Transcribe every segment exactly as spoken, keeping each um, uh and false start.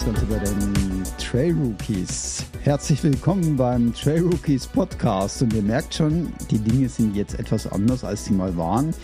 das Ganze bei den Trail Rookies. Herzlich willkommen beim Trail Rookies Podcast. Und ihr merkt schon, die Dinge sind jetzt etwas anders, als sie mal waren.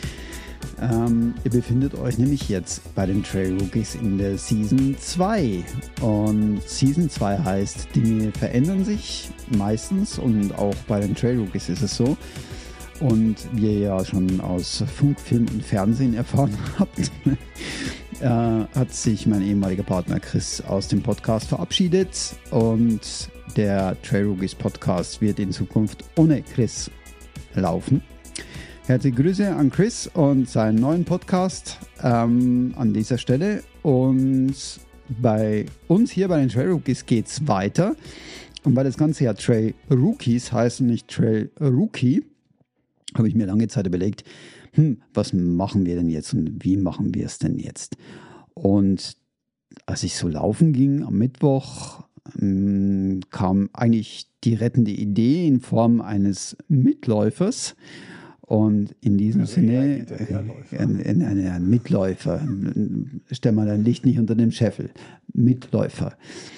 Ähm, ihr befindet euch nämlich jetzt bei den Trail Rookies in der Season zwei. Und Season zwei heißt, Dinge verändern sich meistens und auch bei den Trail Rookies ist es so. Und wie ihr ja schon aus Funk, Film und Fernsehen erfahren habt, äh, hat sich mein ehemaliger Partner Chris aus dem Podcast verabschiedet. Und der Trail Rookies Podcast wird in Zukunft ohne Chris laufen. Herzliche Grüße an Chris und seinen neuen Podcast ähm, an dieser Stelle. Und bei uns hier bei den Trail Rookies geht es weiter. Und weil das Ganze ja Trail Rookies heißt und nicht Trail Rookie, habe ich mir lange Zeit überlegt, hm, was machen wir denn jetzt und wie machen wir es denn jetzt? Und als ich so laufen ging am Mittwoch, ähm, kam eigentlich die rettende Idee in Form eines Mitläufers. Und in diesem also Sinne, ein, ein, ein, ein Mitläufer, stell mal dein Licht nicht unter dem Scheffel, Mitläufer.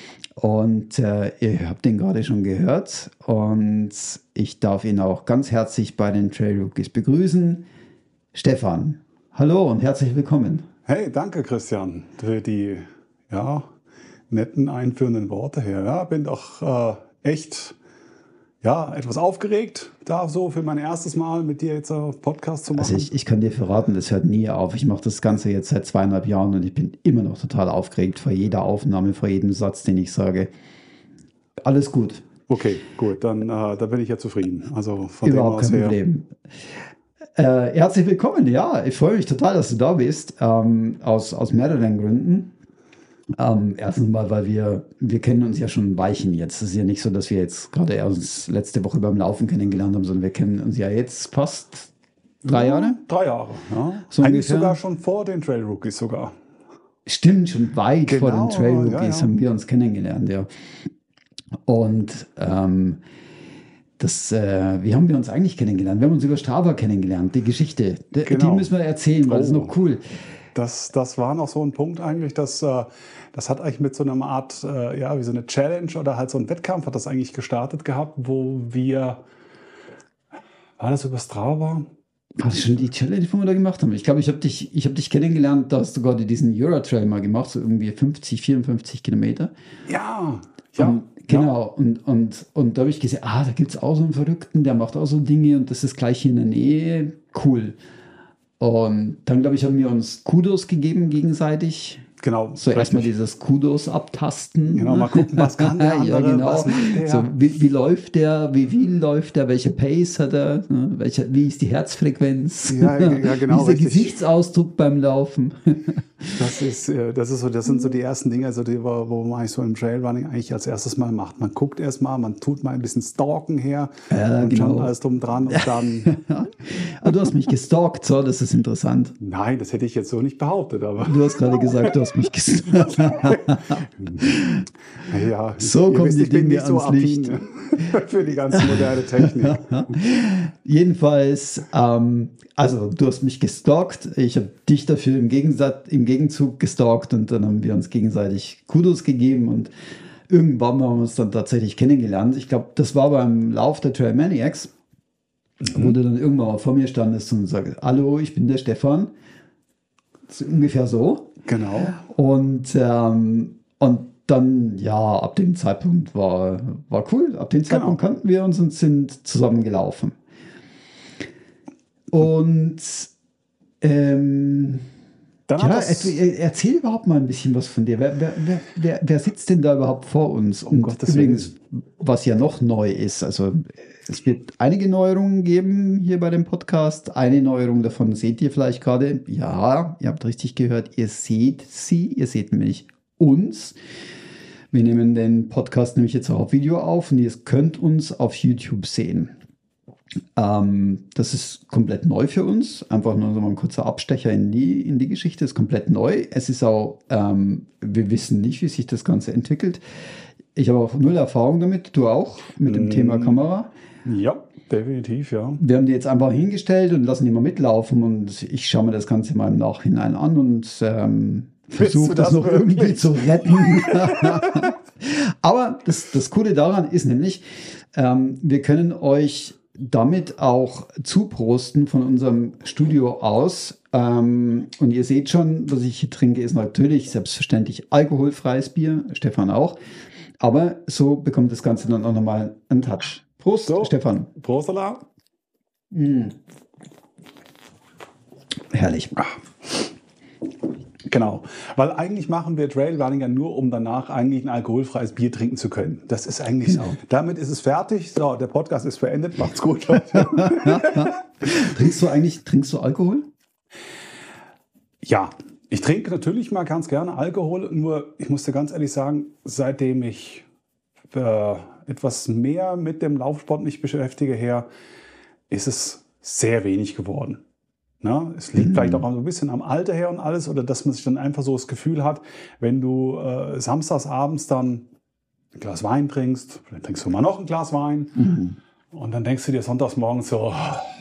Und äh, ihr habt den gerade schon gehört und ich darf ihn auch ganz herzlich bei den Trail Rookies begrüßen. Stefan, hallo und herzlich willkommen. Hey, danke Christian für die ja, netten einführenden Worte hier. Ja, bin doch äh, echt ja, etwas aufgeregt, da so für mein erstes Mal mit dir jetzt einen Podcast zu machen. Also ich, ich kann dir verraten, das hört nie auf. Ich mache das Ganze jetzt seit zweieinhalb Jahren und ich bin immer noch total aufgeregt vor jeder Aufnahme, vor jedem Satz, den ich sage. Alles gut. Okay, gut, dann äh, da bin ich ja zufrieden. Also von Überhaupt dem kein aus Problem. Äh, herzlich willkommen, ja, ich freue mich total, dass du da bist, ähm, aus, aus mehreren Gründen. Ähm, erstens mal, weil wir, wir kennen uns ja schon ein Weilchen jetzt. Es ist ja nicht so, dass wir jetzt gerade erst letzte Woche beim Laufen kennengelernt haben, sondern wir kennen uns ja jetzt fast drei ja, Jahre. Drei Jahre, ja. So Eigentlich ungefähr. sogar schon vor den Trail Rookies sogar. Stimmt, schon weit Genau, vor den Trail Rookies ja, ja. haben wir uns kennengelernt, ja. Und ähm, das, äh, wie haben wir uns eigentlich kennengelernt? Wir haben uns über Strava kennengelernt, die Geschichte. D- Genau. Die müssen wir erzählen, weil das ist Oh. noch cool. Das, das war noch so ein Punkt eigentlich, dass äh, das hat eigentlich mit so einer Art, äh, ja, wie so eine Challenge oder halt so ein Wettkampf hat das eigentlich gestartet gehabt, wo wir, war das über Strava? War das schon die Challenge, die wir da gemacht haben? Ich glaube, ich habe dich, ich hab dich kennengelernt, da hast du gerade diesen Euro-Trail mal gemacht, so irgendwie fünfzig, vierundfünfzig Kilometer. Ja, ja. Und, genau, ja. und, und, und da habe ich gesehen, ah, da gibt es auch so einen Verrückten, der macht auch so Dinge und das ist gleich hier in der Nähe, cool. Und dann, glaube ich, haben wir uns Kudos gegeben gegenseitig. Genau. So erstmal dieses Kudos abtasten. Genau, mal gucken, was kann der andere, ja, genau. was macht der? So, wie, wie läuft der, wie viel läuft der, welche Pace hat er, ne? Welche, wie ist die Herzfrequenz? Ja, ja, genau, wie ist der richtig. Gesichtsausdruck beim Laufen? Das ist, äh, das ist so, das sind so die ersten Dinge, also die, wo wo man eigentlich so im Trailrunning eigentlich als erstes mal macht. Man guckt erst mal, man tut mal ein bisschen Stalken her Ja, und genau. schaut alles drum dran und dann. Ah, du hast mich gestalkt, so, das ist interessant. Nein, das hätte ich jetzt so nicht behauptet, aber. Du hast gerade gesagt, du hast mich gestalkt. Ja, So ihr kommen wisst, die ich bin Dinge nicht so ans Licht. affin für die ganze moderne Technik. Jedenfalls, ähm, also du hast mich gestalkt, ich habe dich dafür im, Gegensatz, im Gegenzug gestalkt und dann haben wir uns gegenseitig Kudos gegeben und irgendwann haben wir uns dann tatsächlich kennengelernt. Ich glaube, das war beim Lauf der Trail Maniacs, mhm. wo du dann irgendwann mal vor mir standest und sagst, hallo, ich bin der Stefan. Das ist ungefähr so. Genau. Und, ähm, und dann, ja, ab dem Zeitpunkt war, war cool. Ab dem Zeitpunkt Genau. kannten wir uns und sind zusammen gelaufen. Und ähm, Dann ja, hat das, er, erzähl überhaupt mal ein bisschen was von dir. Wer, wer, wer, wer, wer sitzt denn da überhaupt vor uns? Um Und Gottes übrigens, was ja noch neu ist, also es wird einige Neuerungen geben hier bei dem Podcast. Eine Neuerung davon seht ihr vielleicht gerade. Ja, ihr habt richtig gehört, ihr seht sie, ihr seht nämlich uns. Wir nehmen den Podcast nämlich jetzt auch auf Video auf und ihr könnt uns auf YouTube sehen. Ähm, das ist komplett neu für uns. Einfach nur so mal ein kurzer Abstecher in die, in die Geschichte. Das ist komplett neu. Es ist auch, ähm, wir wissen nicht, wie sich das Ganze entwickelt. Ich habe auch null Erfahrung damit, du auch, mit dem mm. Thema Kamera. Ja, definitiv, ja. Wir haben die jetzt einfach hingestellt und lassen die mal mitlaufen und ich schaue mir das Ganze mal im Nachhinein an und ähm, versuche das, das noch wirklich? irgendwie zu retten. Aber das, das Coole daran ist nämlich, ähm, wir können euch damit auch zuprosten von unserem Studio aus. Ähm, und ihr seht schon, was ich hier trinke, ist natürlich selbstverständlich alkoholfreies Bier. Stefan auch. Aber so bekommt das Ganze dann auch nochmal einen Touch. Prost, so, Stefan. Prost, Alarm. Mm. Herrlich. Ach. Genau, weil eigentlich machen wir Trailrunning ja nur, um danach eigentlich ein alkoholfreies Bier trinken zu können. Das ist eigentlich, genau. Damit ist es fertig. So, der Podcast ist beendet. Macht's gut, Leute. Trinkst du eigentlich, trinkst du Alkohol? Ja, ich trinke natürlich mal ganz gerne Alkohol. Nur, ich muss dir ganz ehrlich sagen, seitdem ich äh, etwas mehr mit dem Laufsport mich beschäftige her, ist es sehr wenig geworden. Na, es liegt mhm. vielleicht auch ein bisschen am Alter her und alles, oder dass man sich dann einfach so das Gefühl hat, wenn du äh, samstags abends dann ein Glas Wein trinkst, dann trinkst du mal noch ein Glas Wein mhm. und dann denkst du dir sonntags morgens so,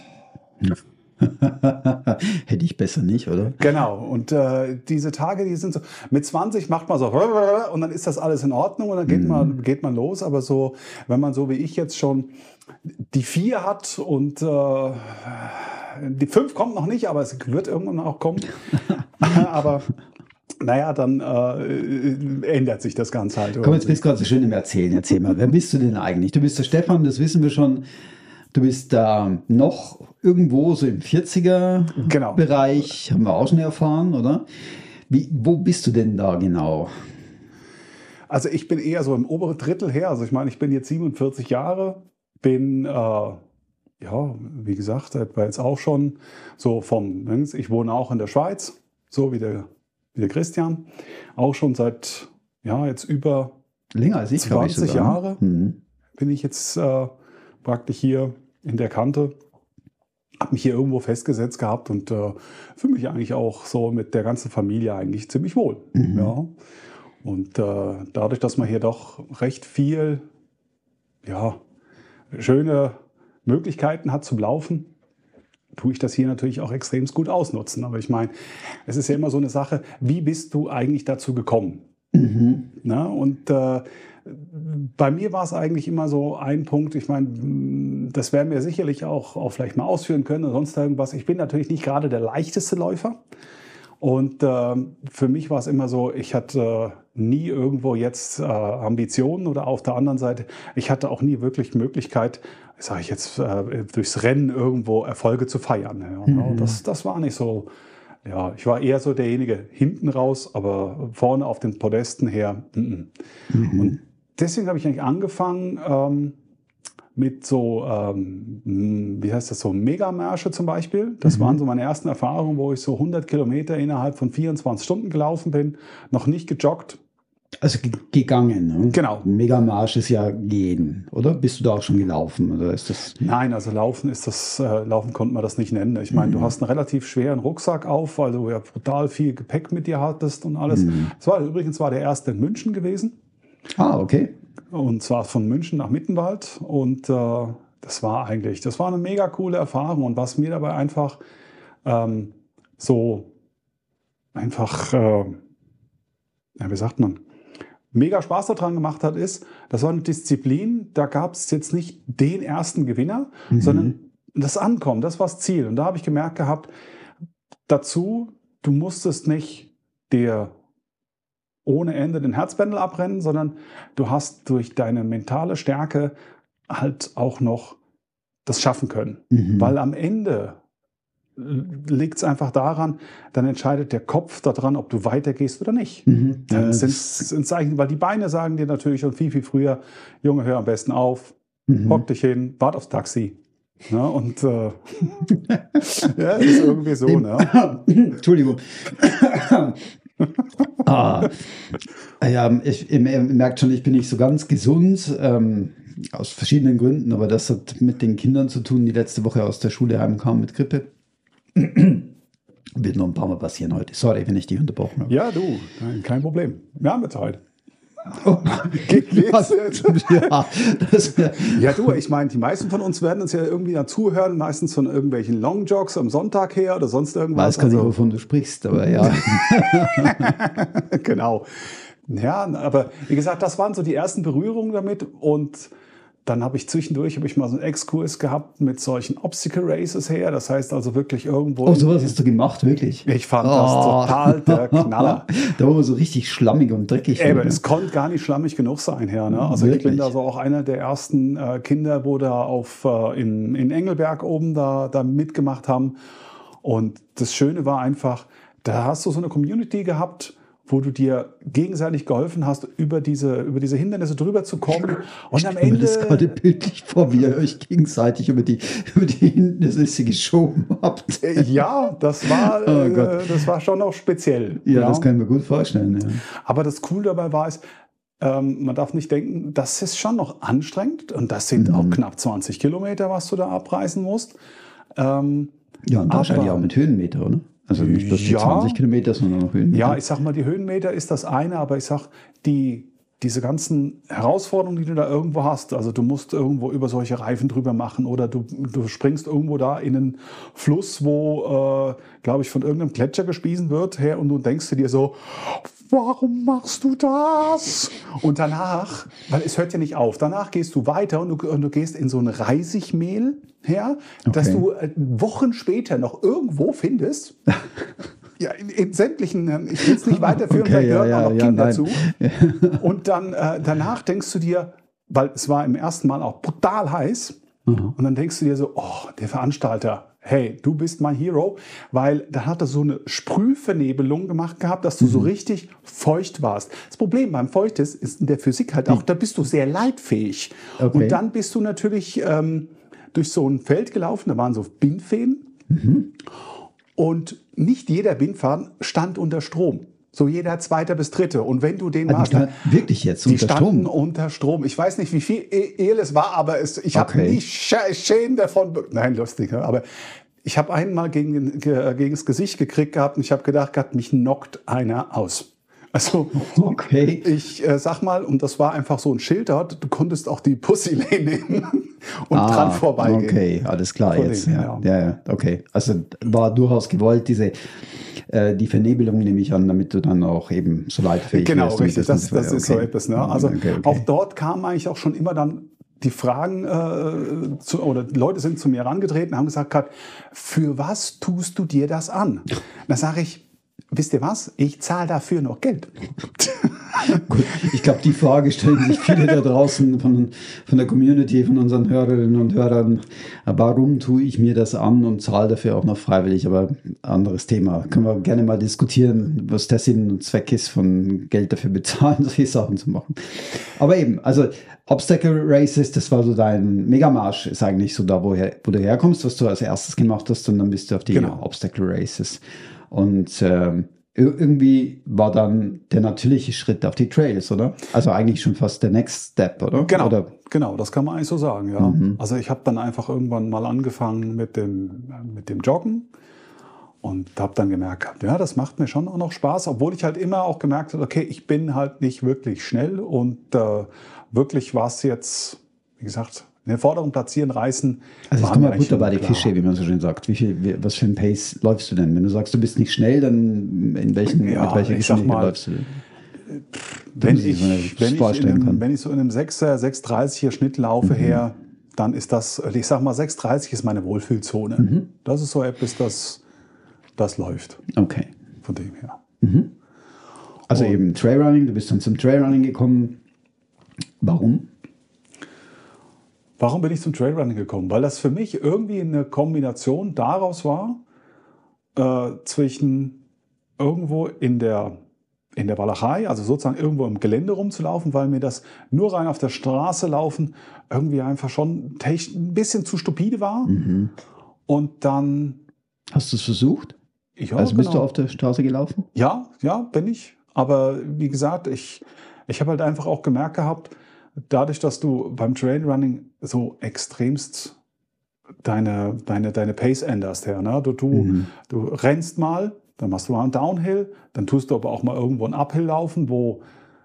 hätte ich besser nicht, oder? Genau, und äh, diese Tage, die sind so, mit zwanzig macht man so und dann ist das alles in Ordnung und dann geht, mhm. man, geht man los, aber so, wenn man so wie ich jetzt schon die vier hat und äh, die fünf kommt noch nicht, aber es wird irgendwann auch kommen. Aber naja, dann äh, ändert sich das Ganze halt. Komm, jetzt bist du gerade so schön im Erzählen. Erzähl mal, wer bist du denn eigentlich? Du bist der Stefan, das wissen wir schon. Du bist da noch irgendwo so im vierziger-Bereich, genau. Haben wir auch schon erfahren, oder? Wie, wo bist du denn da genau? Also ich bin eher so im oberen Drittel her. Also ich meine, ich bin jetzt siebenundvierzig Jahre, bin... Äh, Ja, wie gesagt, etwa jetzt auch schon so vom, ich wohne auch in der Schweiz, so wie der, wie der Christian, auch schon seit, ja, jetzt über länger als ich, zwanzig Jahre mhm. bin ich jetzt äh, praktisch hier in der Kante, habe mich hier irgendwo festgesetzt gehabt und äh, fühle mich eigentlich auch so mit der ganzen Familie eigentlich ziemlich wohl. Mhm. Ja. Und äh, dadurch, dass man hier doch recht viel, ja, schöne Möglichkeiten hat zum Laufen, tue ich das hier natürlich auch extrem gut ausnutzen. Aber ich meine, es ist ja immer so eine Sache, wie bist du eigentlich dazu gekommen? Mhm. Na, und äh, bei mir war es eigentlich immer so ein Punkt, ich meine, das werden wir sicherlich auch, auch vielleicht mal ausführen können oder sonst irgendwas. Ich bin natürlich nicht gerade der leichteste Läufer. Und äh, für mich war es immer so, ich hatte äh, nie irgendwo jetzt äh, Ambitionen oder auf der anderen Seite, ich hatte auch nie wirklich Möglichkeit, sage ich jetzt, äh, durchs Rennen irgendwo Erfolge zu feiern. Ja. Mhm. Das, das war nicht so, ja, ich war eher so derjenige hinten raus, aber vorne auf den Podesten her. Mhm. Mhm. Und deswegen habe ich eigentlich angefangen, ähm, mit so, ähm, wie heißt das, so Megamärsche zum Beispiel. Das mhm. waren so meine ersten Erfahrungen, wo ich so hundert Kilometer innerhalb von vierundzwanzig Stunden gelaufen bin, noch nicht gejoggt. Also ge- gegangen, ne? Genau. Ein Megamarsch ist ja gehen, oder? Bist du da auch schon gelaufen, oder ist das? Nein, also laufen ist das, äh, laufen konnte man das nicht nennen. Ich meine, mhm. du hast einen relativ schweren Rucksack auf, weil du ja brutal viel Gepäck mit dir hattest und alles. Mhm. Das war übrigens war der erste in München gewesen. Ah, okay. Und zwar von München nach Mittenwald. Und äh, das war eigentlich, das war eine mega coole Erfahrung. Und was mir dabei einfach ähm, so einfach, äh, ja, wie sagt man, mega Spaß daran gemacht hat, ist, das war eine Disziplin, da gab es jetzt nicht den ersten Gewinner, mhm. sondern das Ankommen, das war das Ziel. Und da habe ich gemerkt gehabt, dazu, du musstest nicht dir ohne Ende den Herzbändel abrennen, sondern du hast durch deine mentale Stärke halt auch noch das schaffen können. Mhm. Weil am Ende liegt es einfach daran, dann entscheidet der Kopf daran, ob du weitergehst oder nicht. Mhm. Ja, das sind, sind Zeichen, weil die Beine sagen dir natürlich schon viel, viel früher, Junge, hör am besten auf, mhm. hock dich hin, wart aufs Taxi. Na, und äh, ja, das ist irgendwie so. Ne? Entschuldigung. ah, ja, ich, ihr merkt schon, ich bin nicht so ganz gesund, ähm, aus verschiedenen Gründen, aber das hat mit den Kindern zu tun, die letzte Woche aus der Schule heimkamen mit Grippe. Wird noch ein paar Mal passieren heute. Sorry, wenn ich dich unterbrochen habe. Ja, du, kein Problem. Wir haben Zeit. Oh, Geht's jetzt? ja, das, Ja, du, ich meine, die meisten von uns werden uns ja irgendwie dazuhören, meistens von irgendwelchen Longjogs am Sonntag her oder sonst irgendwas. weiß gar nicht, wovon du sprichst, aber ja. Genau. Ja, aber wie gesagt, das waren so die ersten Berührungen damit und dann habe ich zwischendurch habe ich mal so einen Exkurs gehabt mit solchen Obstacle Races her. Das heißt also wirklich irgendwo. Oh, sowas hast du gemacht, wirklich? Ich fand oh. das total der Knaller. Da war man so richtig schlammig und dreckig. Ey, aber wird, es ne? konnte gar nicht schlammig genug sein, Herr. Ne? Also Wirklich? ich bin da so auch einer der ersten äh, Kinder, wo da auf äh, in, in Engelberg oben da, da mitgemacht haben. Und das Schöne war einfach, da hast du so eine Community gehabt, wo du dir gegenseitig geholfen hast, über diese, über diese Hindernisse drüber zu kommen. Und am Ich stell mir Ende. das gerade bildlich vor, wie ihr euch gegenseitig über die, über die Hindernisse geschoben habt. Äh, Ja, das war, Oh äh, Gott. das war schon auch speziell. Ja, das kann ich mir gut vorstellen. Ja. Aber das Coole dabei war es, ähm, man darf nicht denken, das ist schon noch anstrengend und das sind Mhm. auch knapp zwanzig Kilometer, was du da abreißen musst. Ähm, Ja, und wahrscheinlich Aber- auch mit Höhenmeter, oder? Also nicht bloß die Ja. zwanzig Kilometer, sondern auch Höhenmeter. ja, ich sag mal, die Höhenmeter ist das eine, aber ich sag, die, diese ganzen Herausforderungen, die du da irgendwo hast, also du musst irgendwo über solche Reifen drüber machen oder du, du springst irgendwo da in einen Fluss, wo, äh, glaube ich, von irgendeinem Gletscher gespiesen wird, her und du denkst dir so, warum machst du das? Und danach, weil es hört ja nicht auf, danach gehst du weiter und du, und du gehst in so ein Reisigmehl her, das Okay. du äh, Wochen später noch irgendwo findest. Ja, in, in sämtlichen, ich will es nicht weiterführen, Okay, da ja, gehören ja, auch noch ja, Kinder nein. zu. Und dann äh, danach denkst du dir, weil es war im ersten Mal auch brutal heiß, Mhm. und dann denkst du dir so, oh, der Veranstalter, hey, du bist mein Hero, weil dann hat er so eine Sprühvernebelung gemacht gehabt, dass du Mhm. so richtig feucht warst. Das Problem beim Feuchtes ist in der Physik halt auch, da bist du sehr leitfähig. Okay. Und dann bist du natürlich ähm, durch so ein Feld gelaufen, da waren so Bindfäden. Und nicht jeder Bindfaden stand unter Strom. So jeder zweiter bis dritte. Und wenn du den Ah, die machst, stand wirklich jetzt die unter standen Strom. unter Strom. Ich weiß nicht, wie viel El es war, aber es, ich habe Okay. nie Sch- Schäden davon. be- Nein, lustig. ne? Aber ich habe einmal gegen, ge- gegen das Gesicht gekriegt gehabt und ich habe gedacht, gehabt, mich knockt einer aus. Also Okay. ich äh, sag mal, und das war einfach so ein Schild dort, du konntest auch die Pussy-Lane nehmen und Ah, dran vorbeigehen. Okay, alles klar Von jetzt. dem, Ja. Ja. Ja, okay. Also war durchaus gewollt, diese äh, die Vernebelung nehme ich an, damit du dann auch eben so leitfähig Genau, wirst, damit richtig. Das, nicht- das ist so okay. etwas. Ne? Also Okay, okay. auch dort kamen eigentlich auch schon immer dann die Fragen, äh, zu, oder Leute sind zu mir herangetreten und haben gesagt, Kat, für was tust du dir das an? Da sage ich, wisst ihr was? Ich zahle dafür noch Geld. Gut, ich glaube, die Frage stellen sich viele da draußen von, von der Community, von unseren Hörerinnen und Hörern. Warum tue ich mir das an und zahle dafür auch noch freiwillig? Aber anderes Thema. Können wir gerne mal diskutieren, was der Sinn und Zweck ist, von Geld dafür bezahlen, solche Sachen zu machen. Aber eben, also Obstacle Races, das war so dein Megamarsch, ist eigentlich so da, woher, wo du herkommst, was du als erstes gemacht hast, und dann bist du auf die Genau. Obstacle Races. Und ähm, ir- irgendwie war dann der natürliche Schritt auf die Trails, oder? Also eigentlich schon fast der Next Step, oder? Genau, Oder? genau, das kann man eigentlich so sagen, ja. Also ich habe dann einfach irgendwann mal angefangen mit dem, mit dem Joggen und habe dann gemerkt, gehabt, ja, das macht mir schon auch noch Spaß, obwohl ich halt immer auch gemerkt habe, okay, ich bin halt nicht wirklich schnell und äh, wirklich war es jetzt, wie gesagt, in den vorderen Platzieren reißen. Also war jetzt kommen mir wir eigentlich Butter bei die klar. Fische, wie man so schön sagt. Wie viel, wie, was für ein Pace läufst du denn? Wenn du sagst, du bist nicht schnell, dann in welchen, Ja, mit welcher ich sag Geschwindigkeit mal, läufst du denn? Wenn muss ich ich, mir wenn, ich in vorstellen einem, kann. wenn ich so in einem sechser, sechs dreißiger Schnitt laufe her, dann ist das, ich sag mal, sechs dreißig ist meine Wohlfühlzone. Das ist so etwas, das, das läuft Okay. von dem her. Also Und- eben Trailrunning, du bist dann zum Trailrunning gekommen. Warum? Warum bin ich zum Trailrunning gekommen? Weil das für mich irgendwie eine Kombination daraus war, äh, zwischen irgendwo in der, in der Walachei, also sozusagen irgendwo im Gelände rumzulaufen, weil mir das nur rein auf der Straße laufen irgendwie einfach schon technisch ein bisschen zu stupide war. Und dann, Hast du es versucht? ja, also bist du genau. auf der Straße gelaufen? Ja, ja, bin ich. Aber wie gesagt, ich, ich habe halt einfach auch gemerkt gehabt, dadurch, dass du beim Trailrunning so extremst deine, deine, deine Pace änderst, her, ne? du, du, Mhm. du rennst mal, dann machst du mal einen Downhill, dann tust du aber auch mal irgendwo einen Uphill laufen, wo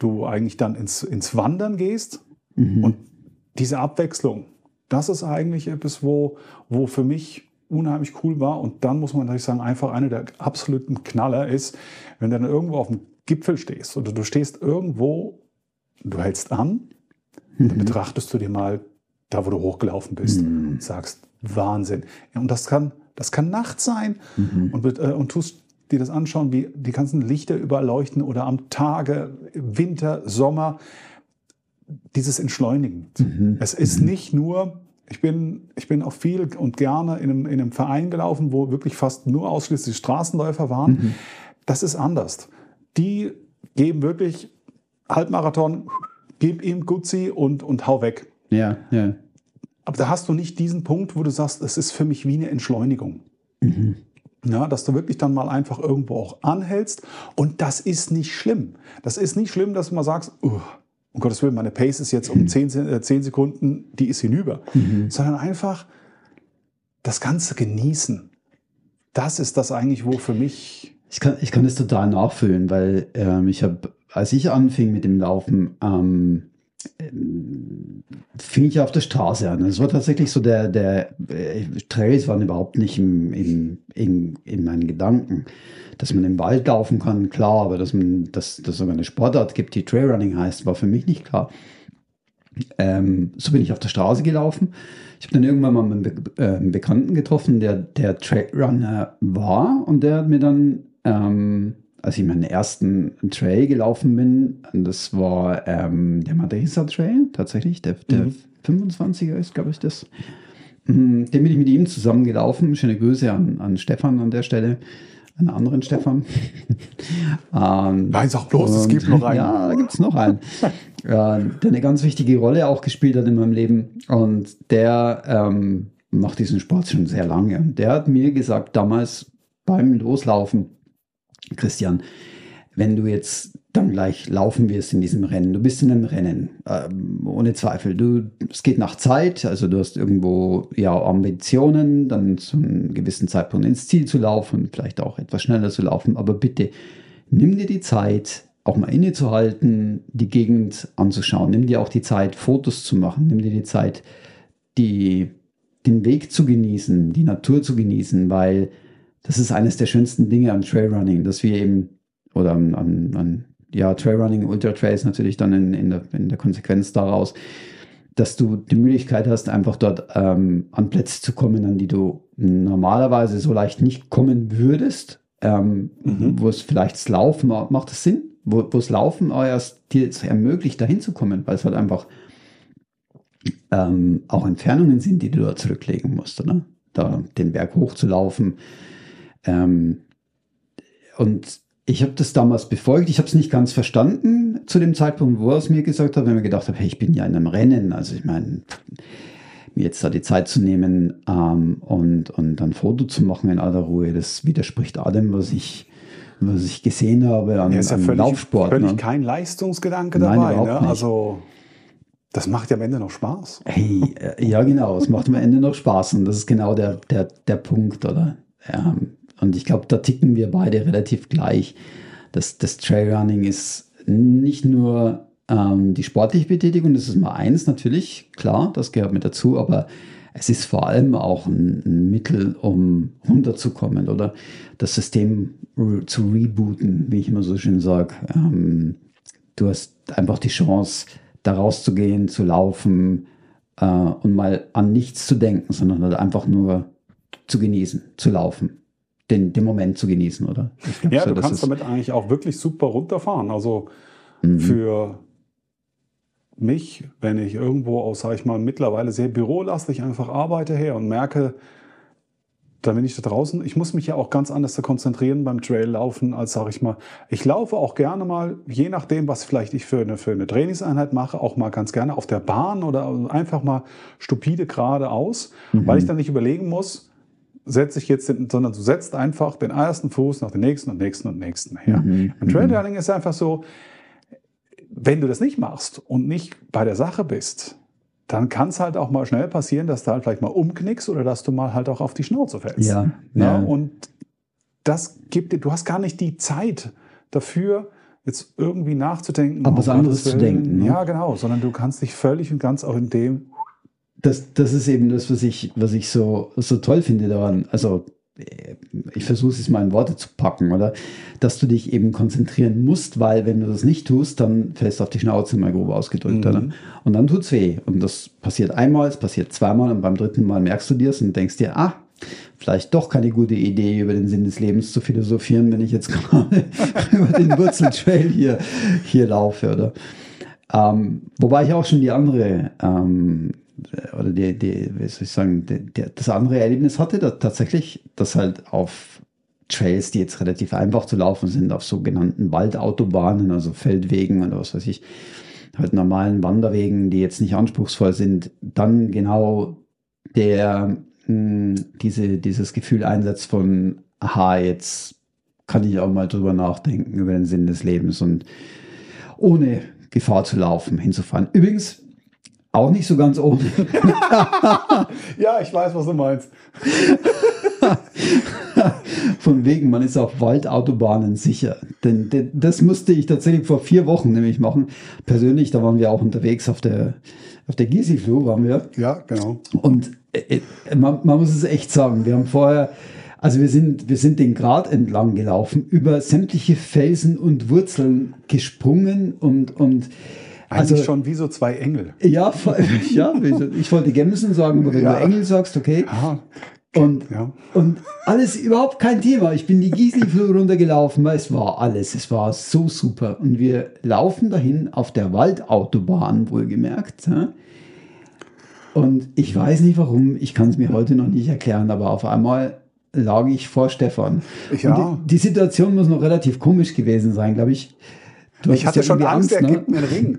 du eigentlich dann ins, ins Wandern gehst. Mhm. Und diese Abwechslung, das ist eigentlich etwas, wo, wo für mich unheimlich cool war. Und dann muss man natürlich sagen, einfach einer der absoluten Knaller ist, wenn du dann irgendwo auf dem Gipfel stehst oder du stehst irgendwo, du hältst an, Mhm. dann betrachtest du dir mal da, wo du hochgelaufen bist Mhm. und sagst, Wahnsinn. Ja, und das kann, das kann nachts sein Mhm. und, äh, und tust dir das anschauen, wie die ganzen Lichter überall leuchten oder am Tage, Winter, Sommer, dieses Entschleunigen. Mhm. Es ist nicht nur, ich bin, ich bin auch viel und gerne in einem, in einem Verein gelaufen, wo wirklich fast nur ausschließlich Straßenläufer waren. Mhm. Das ist anders. Die geben wirklich Halbmarathon, gib ihm Gutzi und, und hau weg. Ja, ja. Aber da hast du nicht diesen Punkt, wo du sagst, es ist für mich wie eine Entschleunigung. Mhm. Ja, dass du wirklich dann mal einfach irgendwo auch anhältst. Und das ist nicht schlimm. Das ist nicht schlimm, dass du mal sagst, uh, um Gottes Willen, meine Pace ist jetzt um zehn Sekunden, die ist hinüber. Mhm. Sondern einfach das Ganze genießen. Das ist das eigentlich, wo für mich... Ich kann, ich kann das total nachfühlen, weil ähm, ich habe, als ich anfing mit dem Laufen, ähm, ähm, fing ich auf der Straße an. Es war tatsächlich so, der, der äh, Trails waren überhaupt nicht im, im, in, in meinen Gedanken. Dass man im Wald laufen kann, klar, aber dass man, dass dass es sogar eine Sportart gibt, die Trailrunning heißt, war für mich nicht klar. Ähm, so bin ich auf der Straße gelaufen. Ich habe dann irgendwann mal einen, Be äh, einen Bekannten getroffen, der, der Trailrunner war, und der hat mir dann, ähm, als ich meinen ersten Trail gelaufen bin, und das war ähm, der Madresa Trail, tatsächlich, der, der Mhm. fünfundzwanziger ist, glaube ich, das. Den bin ich mit ihm zusammen gelaufen. Schöne Grüße an, an Stefan an der Stelle. Einen anderen Stefan. ähm, Nein, sag bloß, und, es gibt noch einen. Ja, da gibt es noch einen. äh, der eine ganz wichtige Rolle auch gespielt hat in meinem Leben. Und der ähm, macht diesen Sport schon sehr lange. Und der hat mir gesagt, damals beim Loslaufen, Christian, wenn du jetzt dann gleich laufen wirst in diesem Rennen, du bist in einem Rennen, ähm, ohne Zweifel. Du, es geht nach Zeit, also du hast irgendwo ja Ambitionen, dann zu einem gewissen Zeitpunkt ins Ziel zu laufen, vielleicht auch etwas schneller zu laufen, aber bitte nimm dir die Zeit, auch mal innezuhalten, die Gegend anzuschauen. Nimm dir auch die Zeit, Fotos zu machen. Nimm dir die Zeit, die, den Weg zu genießen, die Natur zu genießen, weil das ist eines der schönsten Dinge am Trailrunning, dass wir eben, oder an, an, an ja, Trailrunning, Ultra-Trails natürlich dann in, in, der, in der Konsequenz daraus, dass du die Möglichkeit hast, einfach dort ähm, an Plätze zu kommen, an die du normalerweise so leicht nicht kommen würdest, ähm, Mhm. wo es vielleicht das Laufen, macht es Sinn? Wo, wo es Laufen erst dir es ermöglicht, dahin zu kommen, weil es halt einfach ähm, auch Entfernungen sind, die du da zurücklegen musst, oder? Da den Berg hochzulaufen. Ähm, und ich habe das damals befolgt. Ich habe es nicht ganz verstanden zu dem Zeitpunkt, wo er es mir gesagt hat, weil ich mir gedacht habe, hey, ich bin ja in einem Rennen. Also ich meine, mir jetzt da die Zeit zu nehmen ähm, und, und dann ein Foto zu machen in aller Ruhe, das widerspricht allem, was ich, was ich gesehen habe an, Ja, ist ja an völlig, Laufsport. völlig Ne? kein Leistungsgedanke Nein, dabei. überhaupt Ne? nicht. Also das macht ja am Ende noch Spaß. Hey, äh, ja genau, es macht am Ende noch Spaß und das ist genau der, der, der Punkt, oder? Ähm, und ich glaube, da ticken wir beide relativ gleich. Das, das Trailrunning ist nicht nur ähm, die sportliche Betätigung, das ist mal eins natürlich, klar, das gehört mit dazu, aber es ist vor allem auch ein, ein Mittel, um runterzukommen oder das System re zu rebooten, wie ich immer so schön sage. Ähm, du hast einfach die Chance, da rauszugehen, zu laufen äh, und mal an nichts zu denken, sondern halt einfach nur zu genießen, zu laufen. Den, den Moment zu genießen, oder? Ich glaub, Ja, so, du das kannst ist, damit eigentlich auch wirklich super runterfahren. Also Mhm. für mich, wenn ich irgendwo aus, sage ich mal, mittlerweile sehr bürolastig einfach arbeite her und merke, dann bin ich da draußen. Ich muss mich ja auch ganz anders konzentrieren beim Traillaufen, als sage ich mal, ich laufe auch gerne mal, je nachdem, was vielleicht ich für eine, für eine Trainingseinheit mache, auch mal ganz gerne auf der Bahn oder einfach mal stupide geradeaus, Mhm. weil ich dann nicht überlegen muss, setze ich jetzt, den, sondern du setzt einfach den ersten Fuß nach dem nächsten und nächsten und nächsten her. Mhm. Im Trailrunning ist einfach so, wenn du das nicht machst und nicht bei der Sache bist, dann kann es halt auch mal schnell passieren, dass du halt vielleicht mal umknickst oder dass du mal halt auch auf die Schnauze fällst. Ja, Ja, ja. und das gibt dir, du hast gar nicht die Zeit dafür, jetzt irgendwie nachzudenken. Aber was anderes zu denken. Ne? Ja, genau, sondern du kannst dich völlig und ganz auch in dem... Das, das ist eben das, was ich, was ich so, so toll finde daran. Also ich versuche es mal in Worte zu packen, oder? Dass du dich eben konzentrieren musst, weil wenn du das nicht tust, dann fällst du auf die Schnauze, mal grob ausgedrückt, mhm. oder? Und dann tut's weh. Und das passiert einmal, es passiert zweimal und beim dritten Mal merkst du dir es und denkst dir, ah, vielleicht doch keine gute Idee, über den Sinn des Lebens zu philosophieren, wenn ich jetzt gerade über den Wurzeltrail hier, hier laufe, oder? Ähm, wobei ich auch schon die andere ähm, oder die, die, wie soll ich sagen, die, die, das andere Erlebnis hatte, dass tatsächlich, dass halt auf Trails, die jetzt relativ einfach zu laufen sind, auf sogenannten Waldautobahnen, also Feldwegen oder was weiß ich, halt normalen Wanderwegen, die jetzt nicht anspruchsvoll sind, dann genau der mh, diese, dieses Gefühl einsetzt von, aha, jetzt kann ich auch mal drüber nachdenken, über den Sinn des Lebens und ohne Gefahr zu laufen, hinzufahren. Übrigens, auch nicht so ganz ohne. Ja, ich weiß, was du meinst. Von wegen, man ist auf Waldautobahnen sicher. Denn, denn das musste ich tatsächlich vor vier Wochen nämlich machen. Persönlich, da waren wir auch unterwegs auf der, auf der Gisifluh, waren wir. Ja, genau. Und äh, man, man muss es echt sagen, wir haben vorher, also wir sind, wir sind den Grat entlang gelaufen, über sämtliche Felsen und Wurzeln gesprungen und, und Eigentlich also, schon wie so zwei Engel. Ja, ja, ich wollte Gemsen sagen, aber wenn ja. du Engel sagst, okay. Aha. Und, ja. und alles überhaupt kein Thema. Ich bin die Gisli-Flur runtergelaufen, weil es war alles. Es war so super. Und wir laufen dahin auf der Waldautobahn, wohlgemerkt. Und ich weiß nicht warum, ich kann es mir heute noch nicht erklären, aber auf einmal lag ich vor Stefan. Ja. Und die, die Situation muss noch relativ komisch gewesen sein, glaube ich. Du ich hatte ja schon Angst, Angst, er gibt mir einen Ring.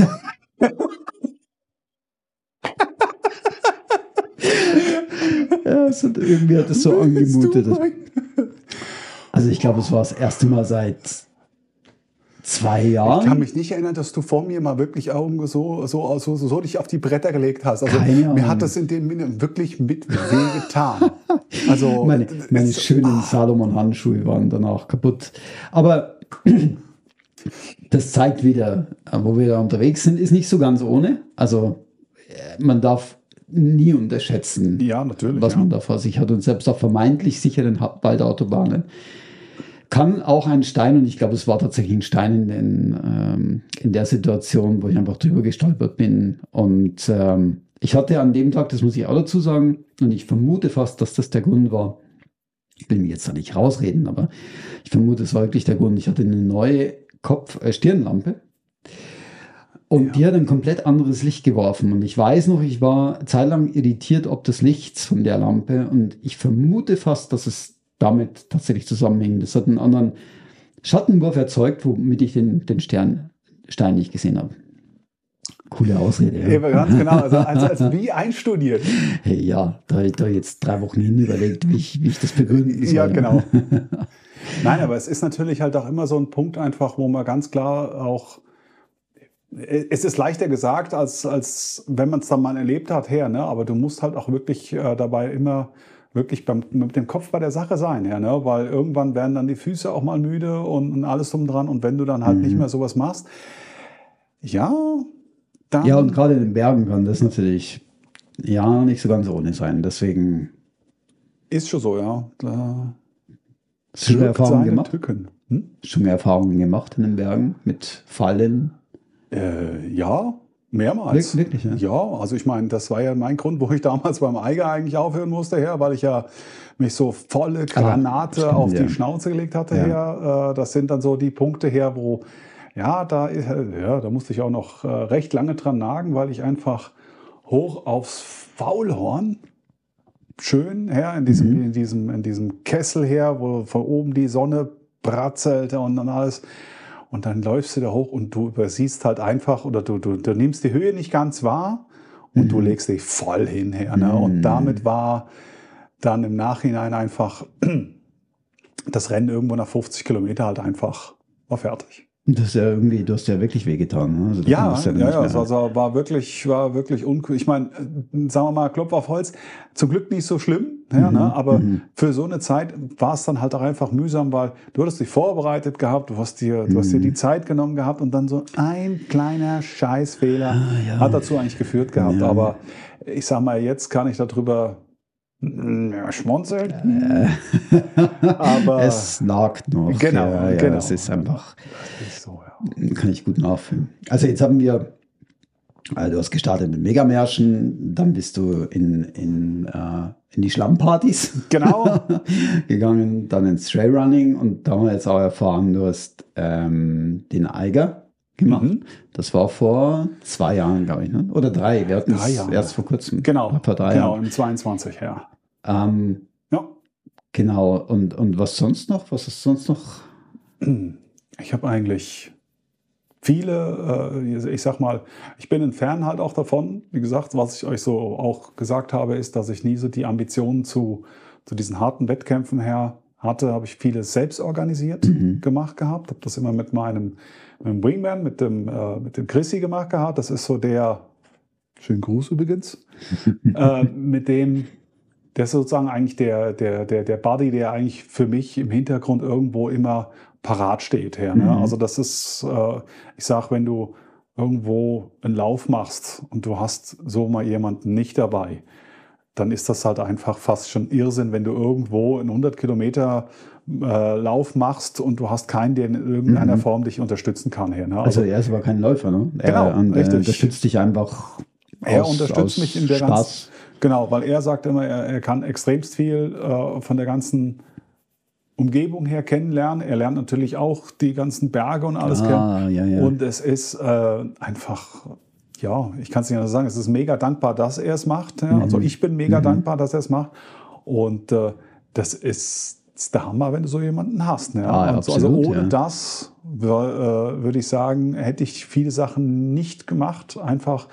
Ja, es hat, irgendwie hat es so angemutet. Also ich glaube, es war das erste Mal seit zwei Jahren. Ich kann mich nicht erinnern, dass du vor mir mal wirklich Augen so, so, so, so, so dich auf die Bretter gelegt hast. Also Keine mir hat das in dem Minuten wirklich mit weh getan. Also meine, meine schönen ah. Salomon-Handschuhe waren danach kaputt. Aber das zeigt wieder, wo wir da unterwegs sind, ist nicht so ganz ohne. Also man darf nie unterschätzen, ja, natürlich, was ja. man da vor sich hat. Und selbst auf vermeintlich sicheren Waldautobahnen kann auch ein Stein, und ich glaube, es war tatsächlich ein Stein in, den, ähm, in der Situation, wo ich einfach drüber gestolpert bin. Und ähm, ich hatte an dem Tag, das muss ich auch dazu sagen, und ich vermute fast, dass das der Grund war. Ich will mich jetzt da nicht rausreden, aber ich vermute, es war wirklich der Grund. Ich hatte eine neue Kopf, äh, Stirnlampe. Und ja. die hat ein komplett anderes Licht geworfen. Und ich weiß noch, ich war zeitlang irritiert ob des Lichts von der Lampe. Und ich vermute fast, dass es damit tatsächlich zusammenhängt. Das hat einen anderen Schattenwurf erzeugt, womit ich den, den Stern, Stein nicht gesehen habe. Coole Ausrede. Ja, ja ganz genau. Also als, als wie einstudiert. Hey, ja, da habe ich da jetzt drei Wochen hin überlegt, wie ich, wie ich das begründen soll. Ja, genau. Nein, aber es ist natürlich halt auch immer so ein Punkt einfach, wo man ganz klar auch, es ist leichter gesagt, als, als wenn man es dann mal erlebt hat, her, ne? Aber du musst halt auch wirklich äh, dabei immer wirklich beim, mit dem Kopf bei der Sache sein, ja, ne? Weil irgendwann werden dann die Füße auch mal müde und, und alles drum dran. Und wenn du dann halt mhm. nicht mehr sowas machst, ja, dann... Ja, und gerade in den Bergen kann das natürlich ja nicht so ganz ohne sein. Deswegen... Ist schon so, ja. Da schon mehr Erfahrungen gemacht? Hm? Schon mehr Erfahrungen gemacht in den Bergen mit Fallen? Äh, ja, mehrmals. Wirklich, ja? Ja, also ich meine, das war ja mein Grund, wo ich damals beim Eiger eigentlich aufhören musste, her, weil ich ja mich so volle Granate ah, stimmt, auf die ja. Schnauze gelegt hatte, ja. her. Das sind dann so die Punkte her, wo, ja, da, ist, ja, da musste ich auch noch recht lange dran nagen, weil ich einfach hoch aufs Faulhorn, schön her, in diesem, mhm. in diesem, in diesem Kessel her, wo von oben die Sonne bratzelte und dann alles. Und dann läufst du da hoch und du übersiehst halt einfach, oder du, du, du nimmst die Höhe nicht ganz wahr und mhm. du legst dich voll hinher. Ne? Mhm. Und damit war dann im Nachhinein einfach das Rennen irgendwo nach fünfzig Kilometer halt einfach war fertig. Du hast ja irgendwie, du hast ja wirklich wehgetan. Ne? Also du Ja, konntest ja, nicht ja, mehr- also war wirklich, war wirklich uncool. Ich meine, äh, sagen wir mal, Klopf auf Holz, zum Glück nicht so schlimm, ja, Mhm, ne? Aber mhm. für so eine Zeit war es dann halt auch einfach mühsam, weil du hattest dich vorbereitet gehabt, du hast dir, du hast dir die Mhm. Zeit genommen gehabt und dann so ein kleiner Scheißfehler Ah, ja. hat dazu eigentlich geführt gehabt. Ja. Aber ich sag mal, jetzt kann ich darüber mm, ja, schmunzeln. Aber Es nagt noch. genau, ja, ja, genau. Es ist einfach, Das ist so, ja. kann ich gut nachfühlen. Also jetzt haben wir, also du hast gestartet mit Megamärschen, dann bist du in, in, äh, in die Schlammpartys Genau. gegangen, dann ins Trailrunning und da haben wir jetzt auch erfahren, du hast ähm, den Eiger gemacht. Mhm. Das war vor zwei Jahren, glaube ich, ne? Oder drei. Wir hatten Drei es Jahre. erst vor kurzem. Genau, Vor drei genau, Jahren. im zweiundzwanzig, ja. Ähm, Ja. genau. Und, und was sonst noch? Was ist sonst noch? Ich habe eigentlich viele, äh, ich sag mal, ich bin ein Fan halt auch davon. Wie gesagt, was ich euch so auch gesagt habe, ist, dass ich nie so die Ambitionen zu, zu diesen harten Wettkämpfen her hatte, habe ich vieles selbst organisiert Mhm. gemacht gehabt. Habe das immer mit meinem, mit dem Wingman, mit dem, äh, mit dem Chrissy gemacht gehabt. Das ist so der, schönen Gruß übrigens, äh, mit dem, der ist sozusagen eigentlich der, der, der, der Buddy, der eigentlich für mich im Hintergrund irgendwo immer parat steht. Her, ne? Mhm. Also das ist, äh, ich sag, wenn du irgendwo einen Lauf machst und du hast so mal jemanden nicht dabei, dann ist das halt einfach fast schon Irrsinn, wenn du irgendwo einen hundert Kilometer äh, Lauf machst und du hast keinen, der in irgendeiner Mhm. Form dich unterstützen kann. Her, ne? Also er ist aber kein Läufer, ne? Genau, er, und, er richtig. unterstützt dich einfach. Er aus, unterstützt aus mich in der Spaß. ganzen, genau, weil er sagt immer, er, er kann extremst viel äh, von der ganzen Umgebung her kennenlernen. Er lernt natürlich auch die ganzen Berge und alles Ah, kennen. ja, ja. Und es ist äh, einfach, ja, ich kann es nicht anders sagen, es ist mega dankbar, dass er es macht. Ja. Mhm. Also ich bin mega Mhm. dankbar, dass er es macht. Und äh, das ist das ist der Hammer, wenn du so jemanden hast. Ne? Ah, Und so, also absolut, ohne ja. das äh, würde ich sagen, hätte ich viele Sachen nicht gemacht. Einfach,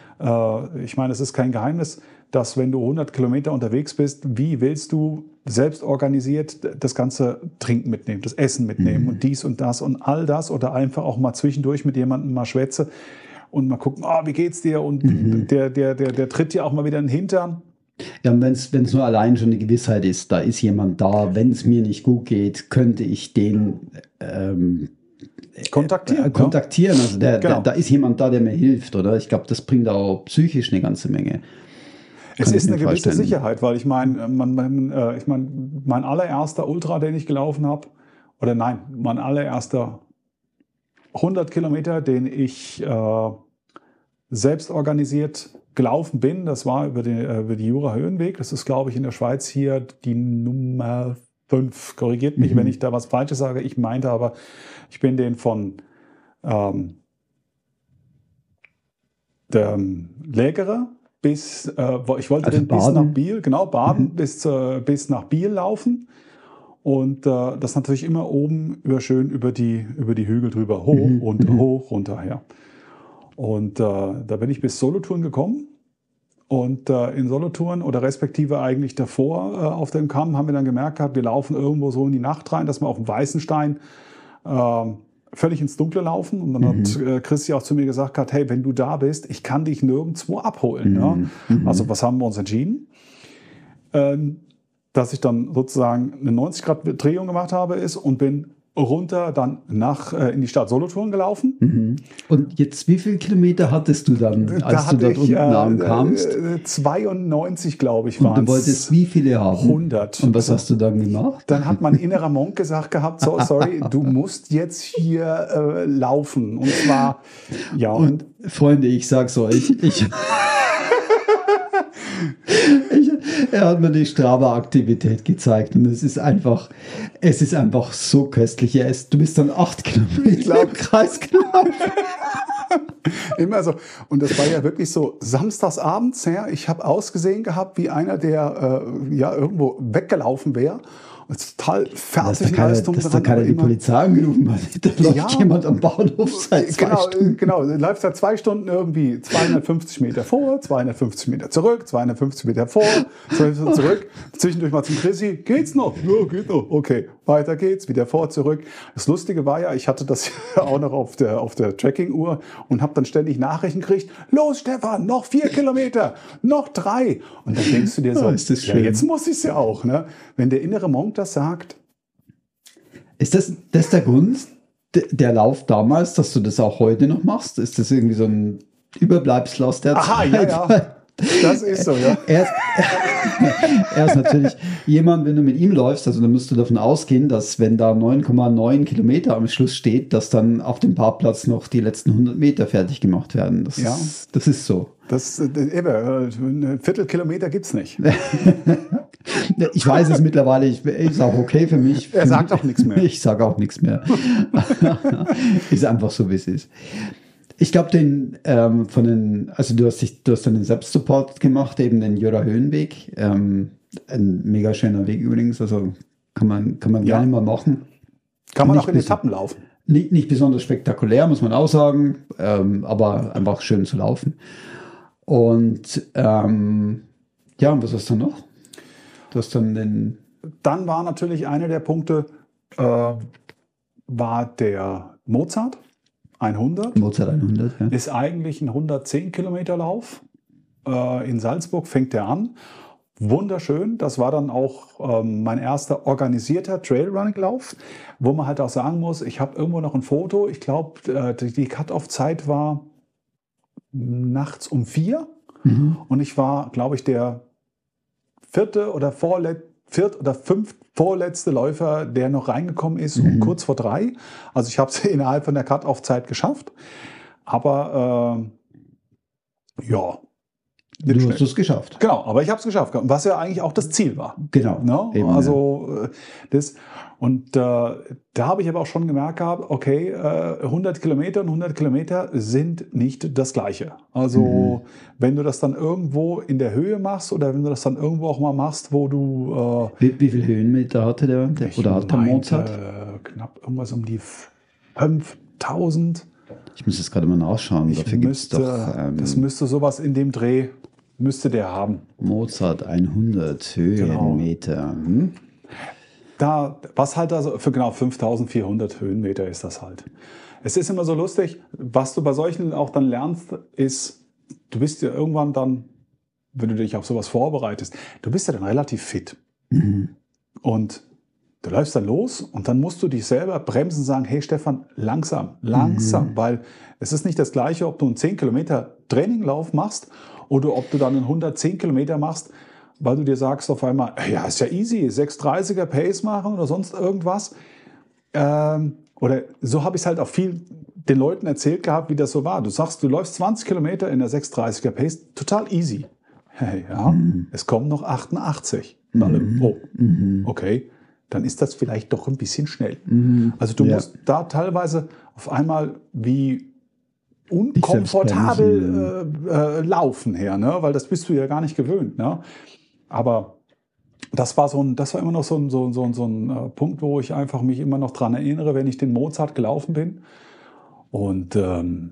äh, ich meine, es ist kein Geheimnis, dass wenn du hundert Kilometer unterwegs bist, wie willst du selbst organisiert das ganze Trinken mitnehmen, das Essen mitnehmen Mhm. und dies und das und all das oder einfach auch mal zwischendurch mit jemandem mal schwätze und mal gucken, oh, wie geht's dir? Und Mhm. der, der, der, der tritt dir auch mal wieder in den Hintern. Ja, wenn es nur allein schon eine Gewissheit ist, da ist jemand da, wenn es mir nicht gut geht, könnte ich den ähm, Kontaktieren. äh, kontaktieren. Also der, Genau. der, da ist jemand da, der mir hilft, oder? Ich glaube, das bringt auch psychisch eine ganze Menge. Es Kann ich ist mir eine gewisse vorstellen. Sicherheit, weil ich meine, man, man, äh, ich mein, mein allererster Ultra, den ich gelaufen habe, oder nein, mein allererster hundert Kilometer, den ich äh, selbst organisiert gelaufen bin, das war über, den, äh, über die Jura Höhenweg. Das ist, glaube ich, in der Schweiz hier die Nummer fünf. Korrigiert mich, Mhm. wenn ich da was Falsches sage. Ich meinte aber, ich bin den von ähm, der Lägerer bis, äh, ich wollte Also den bis Baden? nach Biel, genau, Baden Mhm. bis, äh, bis nach Biel laufen. Und äh, das natürlich immer oben über schön über die, über die Hügel drüber, hoch, Mhm. runter, Mhm. hoch, runter, her. Und äh, da bin ich bis Solothurn gekommen. Und äh, in Solothurn oder respektive eigentlich davor äh, auf dem Kamm haben wir dann gemerkt gehabt, wir laufen irgendwo so in die Nacht rein, dass wir auf dem Weißenstein äh, völlig ins Dunkle laufen. Und dann Mhm. hat äh, Christi auch zu mir gesagt gehabt, hey, wenn du da bist, ich kann dich nirgendwo abholen. Mhm. Ja? Mhm. Also was haben wir uns entschieden? Ähm, dass ich dann sozusagen eine neunzig Grad Drehung gemacht habe ist und bin runter dann nach äh, in die Stadt Solothurn gelaufen. Mhm. Und jetzt, wie viele Kilometer hattest du dann, als Da du hatte dort ich unten äh, ankamst? äh, zweiundneunzig, glaube ich, Und waren du wolltest wie viele haben? hundert. Und was So. hast du dann gemacht? Dann hat mein innerer Monk gesagt gehabt, so, sorry, du musst jetzt hier äh, laufen. Und zwar, ja, Und Freunde, ich sag's euch, ich, ich, er hat mir die Strava-Aktivität gezeigt und es ist einfach, es ist einfach so köstlich. Er ist, du bist dann acht Kilometer im Kreis gelaufen. immer so. Und das war ja wirklich so samstagsabends, ja, ich habe ausgesehen gehabt wie einer, der äh, ja irgendwo weggelaufen wäre. Und total Dass fertig da keiner, Leistung dass da dran, keiner aber die immer- Polizei angerufen hat. Da läuft Ja. jemand am Bahnhof seit zwei Genau, Stunden. genau. Du läufst seit zwei Stunden irgendwie zweihundertfünfzig Meter vor, zweihundertfünfzig Meter zurück, zweihundertfünfzig Meter vor, zweihundertfünfzig zurück. Zwischendurch mal zum Chrissy. Geht's noch? Ja, geht noch. Okay. weiter geht's, wieder vor, zurück. Das Lustige war ja, ich hatte das auch noch auf der, auf der Tracking-Uhr und habe dann ständig Nachrichten gekriegt, los Stefan, noch vier Kilometer, noch drei. Und dann denkst du dir so, oh, ist das ja, schön. jetzt muss ich es ja auch. Ne? Wenn der innere Monk das sagt. Ist das, das der Grund, d- der Lauf damals, dass du das auch heute noch machst? Ist das irgendwie so ein Überbleibsel aus der Aha, Zeit? ja, ja. Das ist so, ja. Er ist, er ist natürlich jemand, wenn du mit ihm läufst, also dann musst du davon ausgehen, dass wenn da neun Komma neun Kilometer am Schluss steht, dass dann auf dem Parkplatz noch die letzten hundert Meter fertig gemacht werden. Das, Ja. ist, das ist so. Das, äh, eben, äh, ein Viertelkilometer gibt es nicht. Ich weiß es mittlerweile, ich, ich sage okay für mich. Er sagt auch nichts mehr. Ich sage auch nichts mehr. Ist einfach so, wie es ist. Ich glaube, den ähm, von den, also du hast dich, du hast dann den Selbstsupport gemacht, eben den Jura Höhenweg. Ähm, ein mega schöner Weg übrigens, also kann man, kann man Ja. gerne mal machen. Kann man Nicht auch in bis- Etappen laufen. Nicht, nicht besonders spektakulär, muss man auch sagen, ähm, aber einfach schön zu laufen. Und ähm, ja, und was hast du noch? Du hast dann den, Dann war natürlich einer der Punkte, äh, war der Mozart hundert. Mozart hundert, ja. Ist eigentlich ein hundertzehn Kilometer Lauf. Äh, in Salzburg fängt der an. Wunderschön. Das war dann auch ähm, mein erster organisierter Trailrunning-Lauf, wo man halt auch sagen muss, ich habe irgendwo noch ein Foto. Ich glaube, äh, die, die Cut-Off-Zeit war nachts um vier. Mhm. Und ich war, glaube ich, der vierte oder vorlet viert oder fünft vorletzte Läufer, der noch reingekommen ist, um Mhm. kurz vor drei. Also ich habe es innerhalb von der Cut-Off-Zeit geschafft. Aber äh, ja. Du nicht hast schlecht. es geschafft. Genau, aber ich habe es geschafft, was ja eigentlich auch das Ziel war. Genau. Ne? Eben, Also äh, das und äh, da habe ich aber auch schon gemerkt gehabt, okay, äh, hundert Kilometer und hundert Kilometer sind nicht das Gleiche. Also Mhm. wenn du das dann irgendwo in der Höhe machst oder wenn du das dann irgendwo auch mal machst, wo du äh, Wie, wie viele Höhenmeter hatte der? der ich oder hat der meinte, Mozart? äh, knapp irgendwas um die fünftausend. Ich muss jetzt gerade mal nachschauen. Ich Dafür gibt es müsste, doch ähm, das müsste sowas in dem Dreh müsste der haben. Mozart hundert Höhenmeter. Hm? Da, was halt also für genau fünftausendvierhundert Höhenmeter ist das halt. Es ist immer so lustig, was du bei solchen auch dann lernst, ist, du bist ja irgendwann dann, wenn du dich auf sowas vorbereitest, du bist ja dann relativ fit. Mhm. Und du läufst dann los und dann musst du dich selber bremsen und sagen, hey Stefan, langsam, langsam, Mhm. weil es ist nicht das Gleiche, ob du einen zehn Kilometer Traininglauf machst oder ob du dann einen hundertzehn Kilometer machst, weil du dir sagst auf einmal, ja, ist ja easy, sechs dreißiger Pace machen oder sonst irgendwas. Ähm, oder so habe ich es halt auch viel den Leuten erzählt gehabt, wie das so war. Du sagst, du läufst zwanzig Kilometer in der sechs dreißiger Pace, total easy. Hey, ja, Mhm. es kommen noch achtundachtzig. Und alle, oh, Mhm. okay, dann ist das vielleicht doch ein bisschen schnell. Mhm. Also du Ja. musst da teilweise auf einmal wie unkomfortabel äh, äh, laufen her, ne? Weil das bist du ja gar nicht gewöhnt. Ne? Aber das war, so ein, das war immer noch so ein, so, so, so ein äh, Punkt, wo ich einfach mich immer noch dran erinnere, wenn ich den Mozart gelaufen bin. Und ähm,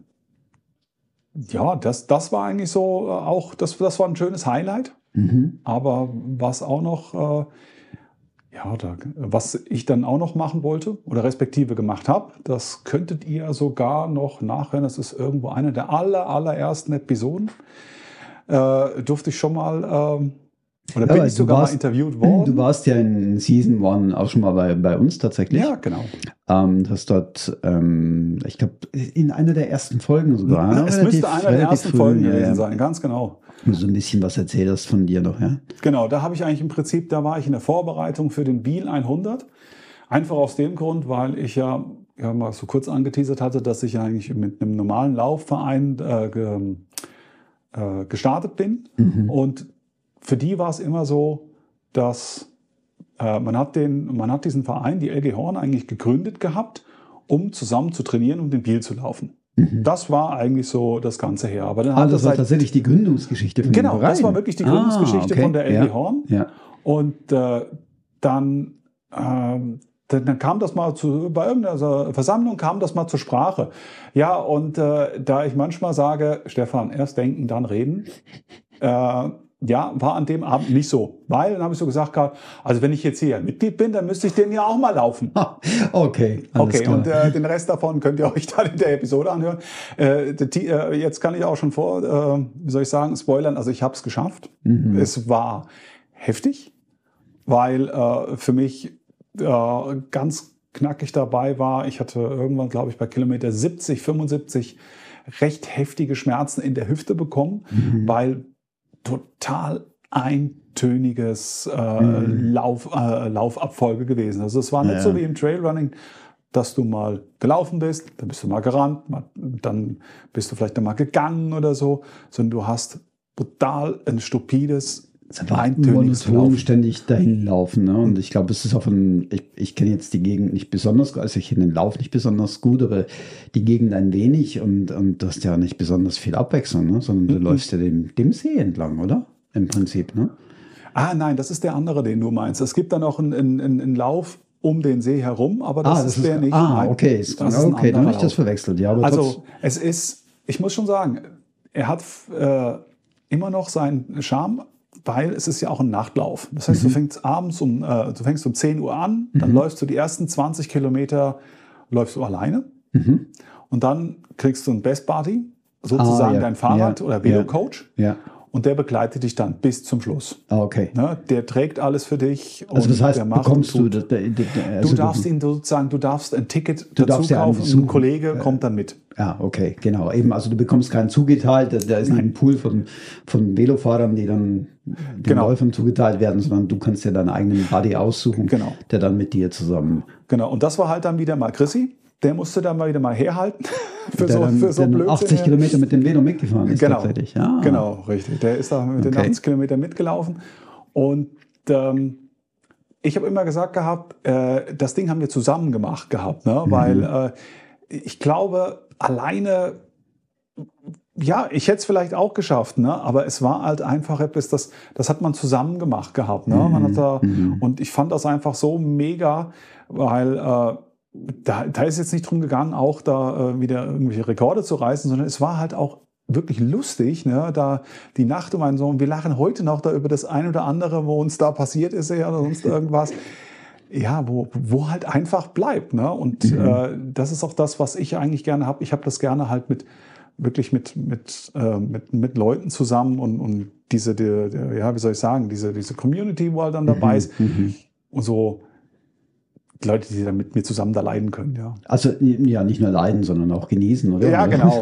ja, das, das war eigentlich so äh, auch, das, das war ein schönes Highlight. Mhm. Aber was auch noch, äh, ja, da, was ich dann auch noch machen wollte oder respektive gemacht habe, das könntet ihr sogar noch nachhören. Das ist irgendwo eine der aller, allerersten Episoden. Äh, durfte ich schon mal, ähm, oder Ja, bin weil ich du sogar warst- mal interviewt worden. Du warst ja in Season One auch schon mal bei, bei uns tatsächlich. Ja, genau. Ähm, du hast dort, ähm, ich glaube, in einer der ersten Folgen sogar. ne? Es Relativ- müsste einer der relativ ersten früh, Folgen ja, gewesen ja. sein, ganz genau. So ein bisschen was erzählt hast von dir noch, ja? Genau, da habe ich eigentlich im Prinzip, da war ich in der Vorbereitung für den Biel hundert. Einfach aus dem Grund, weil ich ja, ja mal so kurz angeteasert hatte, dass ich eigentlich mit einem normalen Laufverein äh, ge, äh, gestartet bin. Mhm. Und für die war es immer so, dass äh, man, hat den, man hat diesen Verein, die L G Horn, eigentlich gegründet gehabt, um zusammen zu trainieren und den Biel zu laufen. Mhm. Das war eigentlich so das Ganze her. Aber dann Ah, hat das das war halt, tatsächlich die Gründungsgeschichte von genau, dem Verein. das war wirklich die Gründungsgeschichte Ah, okay. von der L G Ja. Horn. Ja. Und äh, dann, ähm, dann, dann kam das mal zu, bei irgendeiner so Versammlung kam das mal zur Sprache. Ja, und äh, da ich manchmal sage, Stefan, erst denken, dann reden, äh, ja, war an dem Abend nicht so. Weil, dann habe ich so gesagt, also wenn ich jetzt hier Mitglied bin, dann müsste ich den ja auch mal laufen. Okay, alles Okay, klar. Und äh, den Rest davon könnt ihr euch dann in der Episode anhören. Äh, die, äh, jetzt kann ich auch schon vor, äh, wie soll ich sagen, spoilern. Also ich habe es geschafft. Mhm. Es war heftig, weil äh, für mich äh, ganz knackig dabei war. Ich hatte irgendwann, glaube ich, bei Kilometer siebzig, fünfundsiebzig recht heftige Schmerzen in der Hüfte bekommen, mhm. weil total eintöniges äh, mhm. Lauf, äh, Laufabfolge gewesen. Also es war nicht ja. so wie im Trailrunning, dass du mal gelaufen bist, dann bist du mal gerannt, mal, dann bist du vielleicht mal gegangen oder so, sondern du hast total ein stupides, eintöniges monoton ständig dahin laufen. Ne? Und ich glaube, es ist auch ein, ich, ich kenne jetzt die Gegend nicht besonders, also ich kenne den Lauf nicht besonders gut, aber die Gegend ein wenig und, und du hast ja nicht besonders viel Abwechslung, ne? Sondern du mhm. läufst ja dem, dem See entlang, oder? Im Prinzip, ne? Ah, nein, das ist der andere, den du meinst. Es gibt dann auch einen, einen, einen Lauf um den See herum, aber das, ah, das ist der ist, nicht. Ah, nein, okay, das ist okay, dann habe ich das verwechselt. Ja, aber also trotz... es ist, ich muss schon sagen, er hat äh, immer noch seinen Charme, weil es ist ja auch ein Nachtlauf. Das heißt, mhm. du fängst abends um, äh, du fängst um zehn Uhr an, dann mhm. läufst du die ersten zwanzig Kilometer läufst du alleine mhm. und dann kriegst du einen Best Buddy, sozusagen ah, ja. dein Fahrrad- ja. oder Velo-Coach. Ja. Ja. Und der begleitet dich dann bis zum Schluss. Ah, okay. Ne, der trägt alles für dich. Also das heißt, der macht bekommst du... Das, das, also du darfst ihn sozusagen, du darfst ein Ticket du dazu ja kaufen und ein Kollege kommt dann mit. Ja, okay, genau. Eben, also du bekommst keinen zugeteilt, da ist nicht ein Pool von, von Velofahrern, die dann den genau. Läufern zugeteilt werden, sondern du kannst ja deinen eigenen Buddy aussuchen, genau. der dann mit dir zusammen... Genau, und das war halt dann wieder mal Chrissy. Der musste dann mal wieder mal herhalten. Für der so, dann, für so der achtzig Kilometer mit dem Velo mitgefahren ist genau, tatsächlich. Ja. Genau, richtig. Der ist da mit okay. den achtzig Kilometern mitgelaufen. Und ähm, ich habe immer gesagt gehabt, äh, das Ding haben wir zusammen gemacht gehabt. Ne? Mhm. Weil äh, ich glaube, alleine, ja, ich hätte es vielleicht auch geschafft, ne? Aber es war halt einfach etwas, das, das hat man zusammen gemacht gehabt. Ne? Man hat da, mhm. Und ich fand das einfach so mega, weil... Äh, Da, da ist jetzt nicht drum gegangen, auch da äh, wieder irgendwelche Rekorde zu reißen, sondern es war halt auch wirklich lustig, ne? Da die Nacht um einen Sohn. Wir lachen heute noch da über das ein oder andere, wo uns da passiert ist ja, oder sonst irgendwas. Ja, wo, wo halt einfach bleibt. Ne? Und mhm. äh, das ist auch das, was ich eigentlich gerne habe. Ich habe das gerne halt mit wirklich mit, mit, äh, mit, mit Leuten zusammen und, und diese, die, die, ja, wie soll ich sagen, diese, diese Community, wo halt dann dabei mhm. ist. Mhm. Und so Leute, die dann mit mir zusammen da leiden können, ja. Also ja, nicht nur leiden, sondern auch genießen, oder? Ja, genau.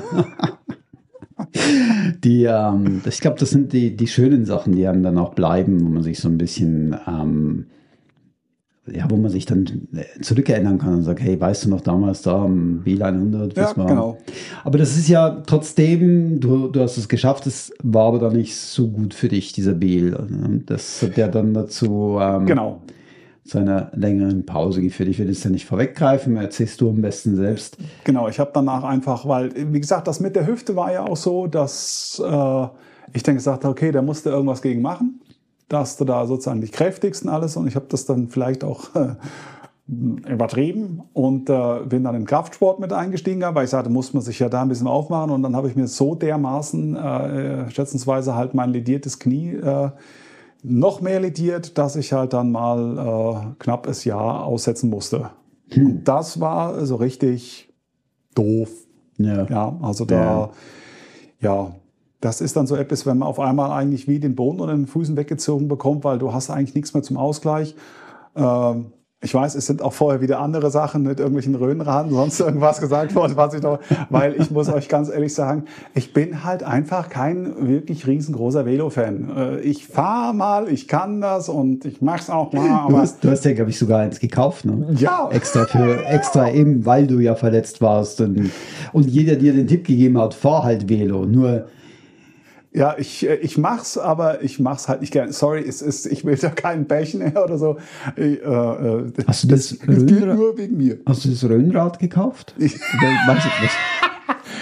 die, ähm, ich glaube, das sind die, die schönen Sachen, die einem dann auch bleiben, wo man sich so ein bisschen, ähm, ja, wo man sich dann zurückerinnern kann und sagt, hey, weißt du noch damals da am B hundert? Ja, war? Genau. Aber das ist ja trotzdem, du, du hast es geschafft, es war aber dann nicht so gut für dich, dieser B. Das hat ja dann dazu... Ähm, genau. zu einer längeren Pause geführt. Ich will das ja nicht vorweggreifen, erzählst du am besten selbst. Genau, ich habe danach einfach, weil, wie gesagt, das mit der Hüfte war ja auch so, dass äh, ich dann gesagt habe, okay, da musst du irgendwas gegen machen. Da hast du da sozusagen die kräftigsten alles und ich habe das dann vielleicht auch äh, übertrieben und äh, bin dann im Kraftsport mit eingestiegen, weil ich sagte, muss man sich ja da ein bisschen aufmachen und dann habe ich mir so dermaßen äh, schätzungsweise halt mein lediertes Knie äh, noch mehr lediert, dass ich halt dann mal äh, knapp ein Jahr aussetzen musste. Hm. Und das war so richtig doof. Ja, ja also da, ja. ja, das ist dann so etwas, wenn man auf einmal eigentlich wie den Boden unter den Füßen weggezogen bekommt, weil du hast eigentlich nichts mehr zum Ausgleich. Ähm, Ich weiß, es sind auch vorher wieder andere Sachen mit irgendwelchen Röhnraden, sonst irgendwas gesagt worden, was ich noch, weil ich muss euch ganz ehrlich sagen, ich bin halt einfach kein wirklich riesengroßer Velo-Fan. Ich fahre mal, ich kann das und ich mach's auch mal. Aber du, hast, du hast ja, glaube ich, sogar eins gekauft, ne? Ja. Extra für, extra eben, weil du ja verletzt warst und, und jeder dir den Tipp gegeben hat, fahr halt Velo, nur... Ja, ich, ich mach's, aber ich mach's halt nicht gerne. Sorry, es ist, ich will da keinen Bächen oder so. Ich, äh, hast du das, das gilt nur wegen mir. Hast du das Röhnrad gekauft? Ich, weißt du,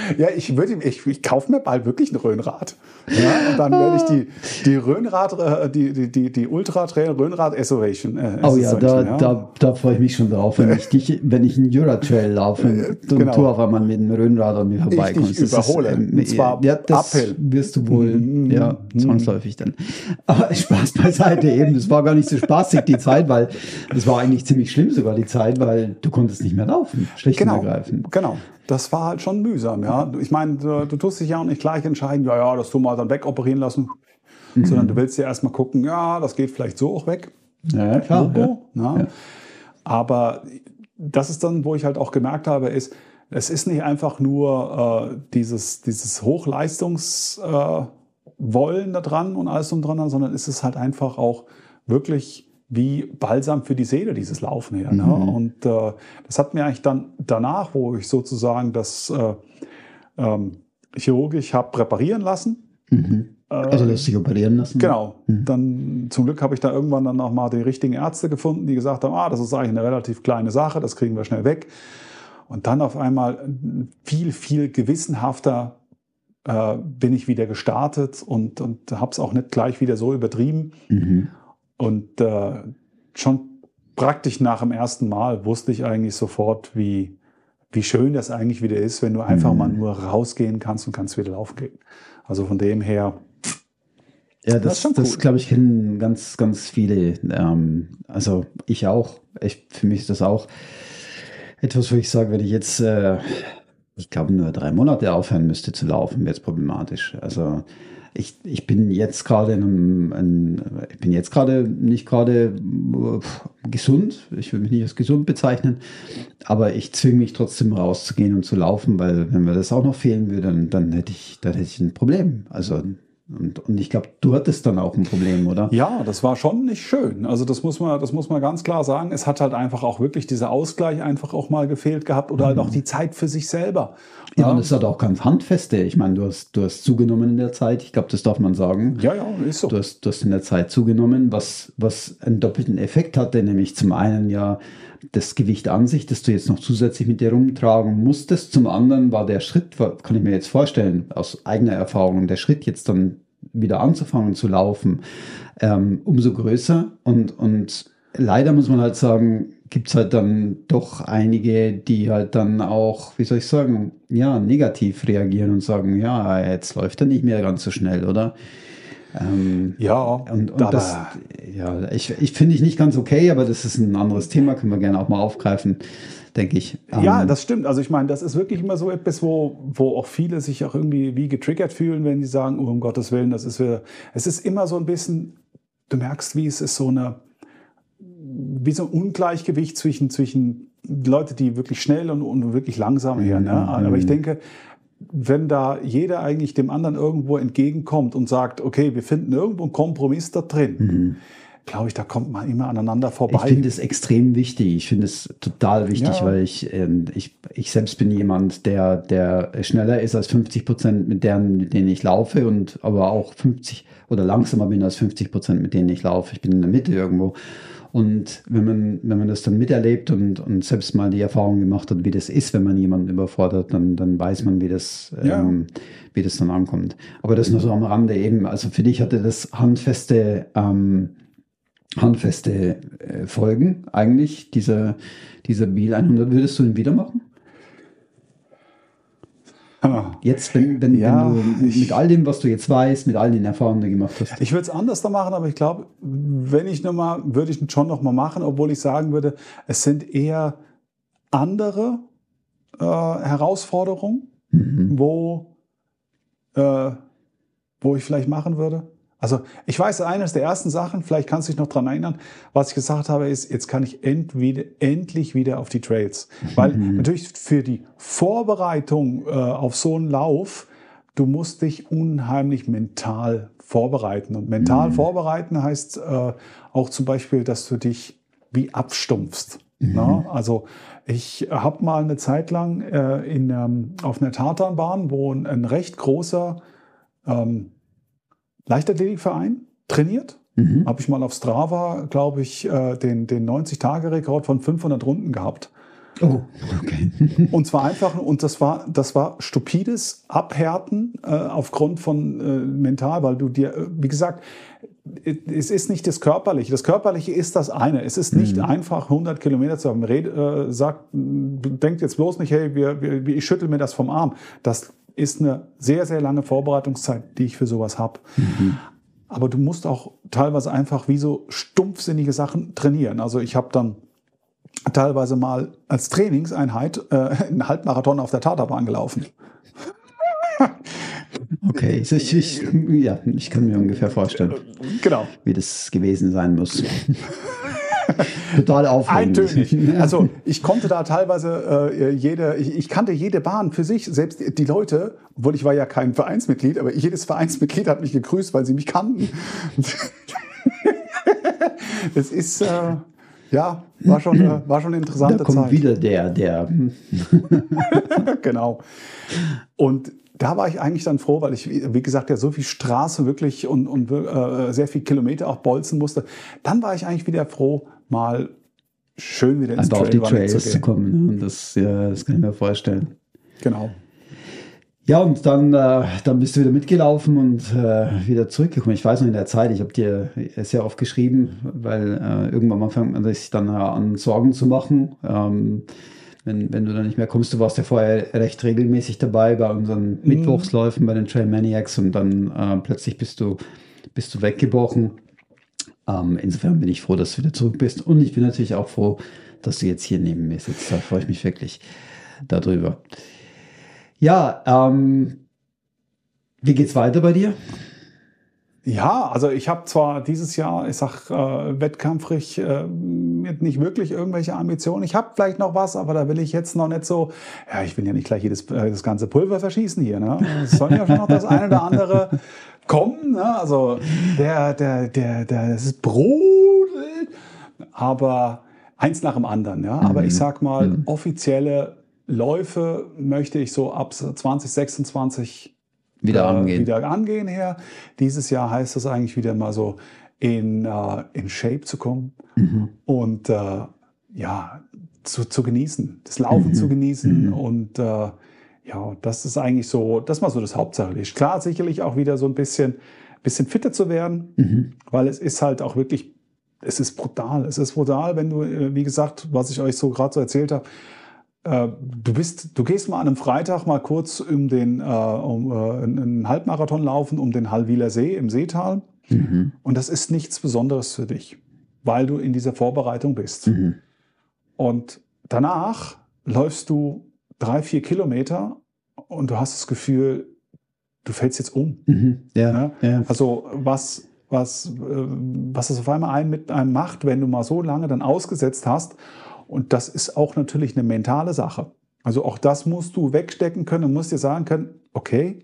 Ja, ich würde, ich, ich kaufe mir bald wirklich ein Rhönrad. Ja, und dann werde ich die, die Rhönrad, äh, die, die, die, die Ultra Trail Rhönrad Association. Äh, Oh ja, da, ja. da, da freue ich mich schon drauf, wenn ich dich, wenn ich einen Jura-Trail laufe und Genau. du auf einmal mit dem Rhönrad an mir vorbeikommst. Ich dich überhole. Ist, ähm, und zwar ja, das uphill. wirst du wohl, Mhm. ja, zwangsläufig dann. Aber Spaß beiseite eben, das war gar nicht so spaßig, die Zeit, weil das war eigentlich ziemlich schlimm sogar, die Zeit, weil du konntest nicht mehr laufen, schlicht Genau, und ergreifend. genau. Das war halt schon mühsam, ja. Ich meine, du, du tust dich ja auch nicht gleich entscheiden, ja, ja, das tu mal dann wegoperieren lassen, mhm. sondern du willst ja erstmal gucken, ja, das geht vielleicht so auch weg. Ja, klar. Ja. Ja. Ja. Aber das ist dann, wo ich halt auch gemerkt habe, ist, es ist nicht einfach nur äh, dieses, dieses Hochleistungswollen äh, da dran und alles drum dran, sondern es ist halt einfach auch wirklich wie Balsam für die Seele, dieses Laufen her. Ne? Mhm. Und äh, das hat mir eigentlich dann danach, wo ich sozusagen das äh, ähm, chirurgisch habe präparieren lassen. Mhm. Also lässt sich operieren lassen? Genau. Mhm. Dann zum Glück habe ich da irgendwann dann auch mal die richtigen Ärzte gefunden, die gesagt haben, ah, das ist eigentlich eine relativ kleine Sache, das kriegen wir schnell weg. Und dann auf einmal viel, viel gewissenhafter äh, bin ich wieder gestartet und, und habe es auch nicht gleich wieder so übertrieben. Mhm. Und äh, schon praktisch nach dem ersten Mal wusste ich eigentlich sofort, wie, wie schön das eigentlich wieder ist, wenn du einfach Mhm. mal nur rausgehen kannst und kannst wieder laufen gehen. Also von dem her. Ja, Das das, ist schon das cool. glaube ich, kennen ganz, ganz viele. Ähm, also ich auch. Ich, für mich ist das auch etwas, wo ich sage, wenn ich jetzt, äh, ich glaube, nur drei Monate aufhören müsste zu laufen, wäre es problematisch. Also ich, ich bin jetzt gerade in einem, ein, ich bin jetzt gerade nicht gerade äh, gesund. Ich würde mich nicht als gesund bezeichnen, aber ich zwinge mich trotzdem rauszugehen und zu laufen, weil wenn mir das auch noch fehlen würde, dann, dann hätte ich, dann hätte ich ein Problem. Also und, und ich glaube, du hattest dann auch ein Problem, oder? Ja, das war schon nicht schön. Also das muss man, das muss man ganz klar sagen. Es hat halt einfach auch wirklich dieser Ausgleich einfach auch mal gefehlt gehabt oder halt auch die Zeit für sich selber. Ja, und es hat auch ganz handfeste. Ich meine, du hast, du hast zugenommen in der Zeit. Ich glaube, das darf man sagen. Ja, ja, ist so. Du hast, du hast in der Zeit zugenommen, was, was einen doppelten Effekt hatte, nämlich zum einen ja das Gewicht an sich, das du jetzt noch zusätzlich mit dir rumtragen musstest. Zum anderen war der Schritt, kann ich mir jetzt vorstellen, aus eigener Erfahrung, der Schritt jetzt dann wieder anzufangen zu laufen, ähm, umso größer. Und, und leider muss man halt sagen, gibt es halt dann doch einige, die halt dann auch, wie soll ich sagen, ja, negativ reagieren und sagen, ja, jetzt läuft er nicht mehr ganz so schnell, oder? Ähm, Ja, und, und aber das, ja, ich, ich finde ich nicht ganz okay, aber das ist ein anderes Thema, können wir gerne auch mal aufgreifen, denke ich. ja, Ähm, das stimmt. Also ich meine, das ist wirklich immer so etwas, wo, wo auch viele sich auch irgendwie wie getriggert fühlen, wenn sie sagen, oh, um Gottes Willen, das ist wieder, es ist immer so ein bisschen, du merkst, wie es ist so eine, wie so ein Ungleichgewicht zwischen, zwischen Leute, die wirklich schnell und, und wirklich langsam her. Ne? Aber ich denke, wenn da jeder eigentlich dem anderen irgendwo entgegenkommt und sagt, okay, wir finden irgendwo einen Kompromiss da drin, mhm. glaube ich, da kommt man immer aneinander Ich vorbei. finde es extrem wichtig. Ich finde es total wichtig, Ja. weil ich, ähm, ich, ich selbst bin jemand, der, der schneller ist als fünfzig Prozent mit denen, mit denen ich laufe und aber auch fünfzig oder langsamer bin als fünfzig Prozent, mit denen ich laufe. Ich bin in der Mitte irgendwo. Und wenn man, wenn man das dann miterlebt und, und selbst mal die Erfahrung gemacht hat, wie das ist, wenn man jemanden überfordert, dann, dann weiß man, wie das, Ja. ähm, wie das dann ankommt. Aber das nur so am Rande eben. Also für dich hatte das handfeste, ähm, handfeste äh, Folgen eigentlich, dieser, dieser Biel hundert. Würdest du ihn wieder machen? Ah. Jetzt, wenn, wenn, Ja, wenn du ich- mit all dem, was du jetzt weißt, mit all den Erfahrungen, die du gemacht hast. Ich würde es anders da machen, aber ich glaube, wenn ich noch mal, würde ich es schon noch mal machen, obwohl ich sagen würde, es sind eher andere äh, Herausforderungen, Mhm. wo, äh, wo ich vielleicht machen würde. Also ich weiß, eines der ersten Sachen, vielleicht kannst du dich noch dran erinnern, was ich gesagt habe, ist, jetzt kann ich entweder, endlich wieder auf die Trails. Weil natürlich für die Vorbereitung äh, auf so einen Lauf, du musst dich unheimlich mental vorbereiten. Und mental vorbereiten heißt äh, auch zum Beispiel, dass du dich wie abstumpfst. Na? Also ich habe mal eine Zeit lang äh, in, ähm, auf einer Tatanbahn, wo ein, ein recht großer ähm, Leichtathletikverein trainiert. Mhm. Habe ich mal auf Strava, glaube ich, äh, den, den neunzig-Tage-Rekord von fünfhundert Runden gehabt. Oh, okay. Und zwar einfach, und das war, das war stupides Abhärten äh, aufgrund von äh, mental, weil du dir, äh, wie gesagt, es ist nicht das Körperliche. Das Körperliche ist das eine. Es ist nicht mhm. einfach, hundert Kilometer zu haben. Red, äh, sagt, denkt jetzt bloß nicht, hey, wir, wir, ich schüttel mir das vom Arm. Das ist eine sehr, sehr lange Vorbereitungszeit, die ich für sowas habe. Mhm. Aber du musst auch teilweise einfach wie so stumpfsinnige Sachen trainieren. Also ich habe dann teilweise mal als Trainingseinheit äh, einen Halbmarathon auf der Tatabahn gelaufen. Okay, ich, ich, ja, ich kann mir ungefähr vorstellen, genau. wie das gewesen sein muss. Total aufregend. Eintönig. Also ich konnte da teilweise äh, jede, ich, ich kannte jede Bahn für sich, selbst die, die Leute, obwohl ich war ja kein Vereinsmitglied, aber jedes Vereinsmitglied hat mich gegrüßt, weil sie mich kannten. Das ist, äh, ja, war schon, äh, war schon eine interessante Zeit. Da kommt Zeit. wieder der, der. Genau. Und da war ich eigentlich dann froh, weil ich, wie gesagt, ja so viel Straße wirklich und, und äh, sehr viel Kilometer auch bolzen musste. Dann war ich eigentlich wieder froh, mal schön wieder ins Trail auf die Trails zu, zu kommen. Und das, ja, das kann ich mir vorstellen. Genau. Ja, und dann, äh, dann bist du wieder mitgelaufen und äh, wieder zurückgekommen. Ich weiß noch in der Zeit, ich habe dir sehr oft geschrieben, weil äh, irgendwann mal fängt man sich dann äh, an, Sorgen zu machen. Ähm, Wenn, wenn du dann nicht mehr kommst, du warst ja vorher recht regelmäßig dabei bei unseren mhm. Mittwochsläufen bei den Trail Maniacs und dann äh, plötzlich bist du, bist du weggebrochen. Ähm, insofern bin ich froh, dass du wieder zurück bist und ich bin natürlich auch froh, dass du jetzt hier neben mir sitzt. Da freue ich mich wirklich darüber. Ja, ähm, wie geht's weiter bei dir? Ja, also ich habe zwar dieses Jahr, ich sag äh, wettkampfrig, äh, nicht wirklich irgendwelche Ambitionen. Ich habe vielleicht noch was, aber da will ich jetzt noch nicht so, ja, ich will ja nicht gleich jedes, äh, das ganze Pulver verschießen hier. Ne? Es soll ja schon noch das eine oder andere kommen. Ne? Also der, der, der, der, das ist brodelt, aber eins nach dem anderen. Ja? Aber mhm. ich sag mal, mhm. offizielle Läufe möchte ich so ab zwanzig sechsundzwanzig Wieder angehen. wieder angehen her. Dieses Jahr heißt es eigentlich wieder mal so, in, uh, in Shape zu kommen mhm. und uh, ja, zu, zu genießen, das Laufen mhm. zu genießen. Mhm. Und uh, ja, das ist eigentlich so, das war so das Hauptsächliche. Klar, sicherlich auch wieder so ein bisschen, bisschen fitter zu werden, mhm. weil es ist halt auch wirklich, es ist brutal. Es ist brutal, wenn du, wie gesagt, was ich euch so gerade so erzählt habe, Du bist, du gehst mal an einem Freitag mal kurz um den äh, um, äh, einen Halbmarathon laufen um den Hallwiler See im Seetal mhm. und das ist nichts Besonderes für dich, weil du in dieser Vorbereitung bist. Mhm. Und danach läufst du drei, vier Kilometer und du hast das Gefühl, du fällst jetzt um. Mhm. Ja, ja? Ja. Also was, was, was es auf einmal einen mit einem macht, wenn du mal so lange dann ausgesetzt hast. Und das ist auch natürlich eine mentale Sache. Also auch das musst du wegstecken können und musst dir sagen können, okay,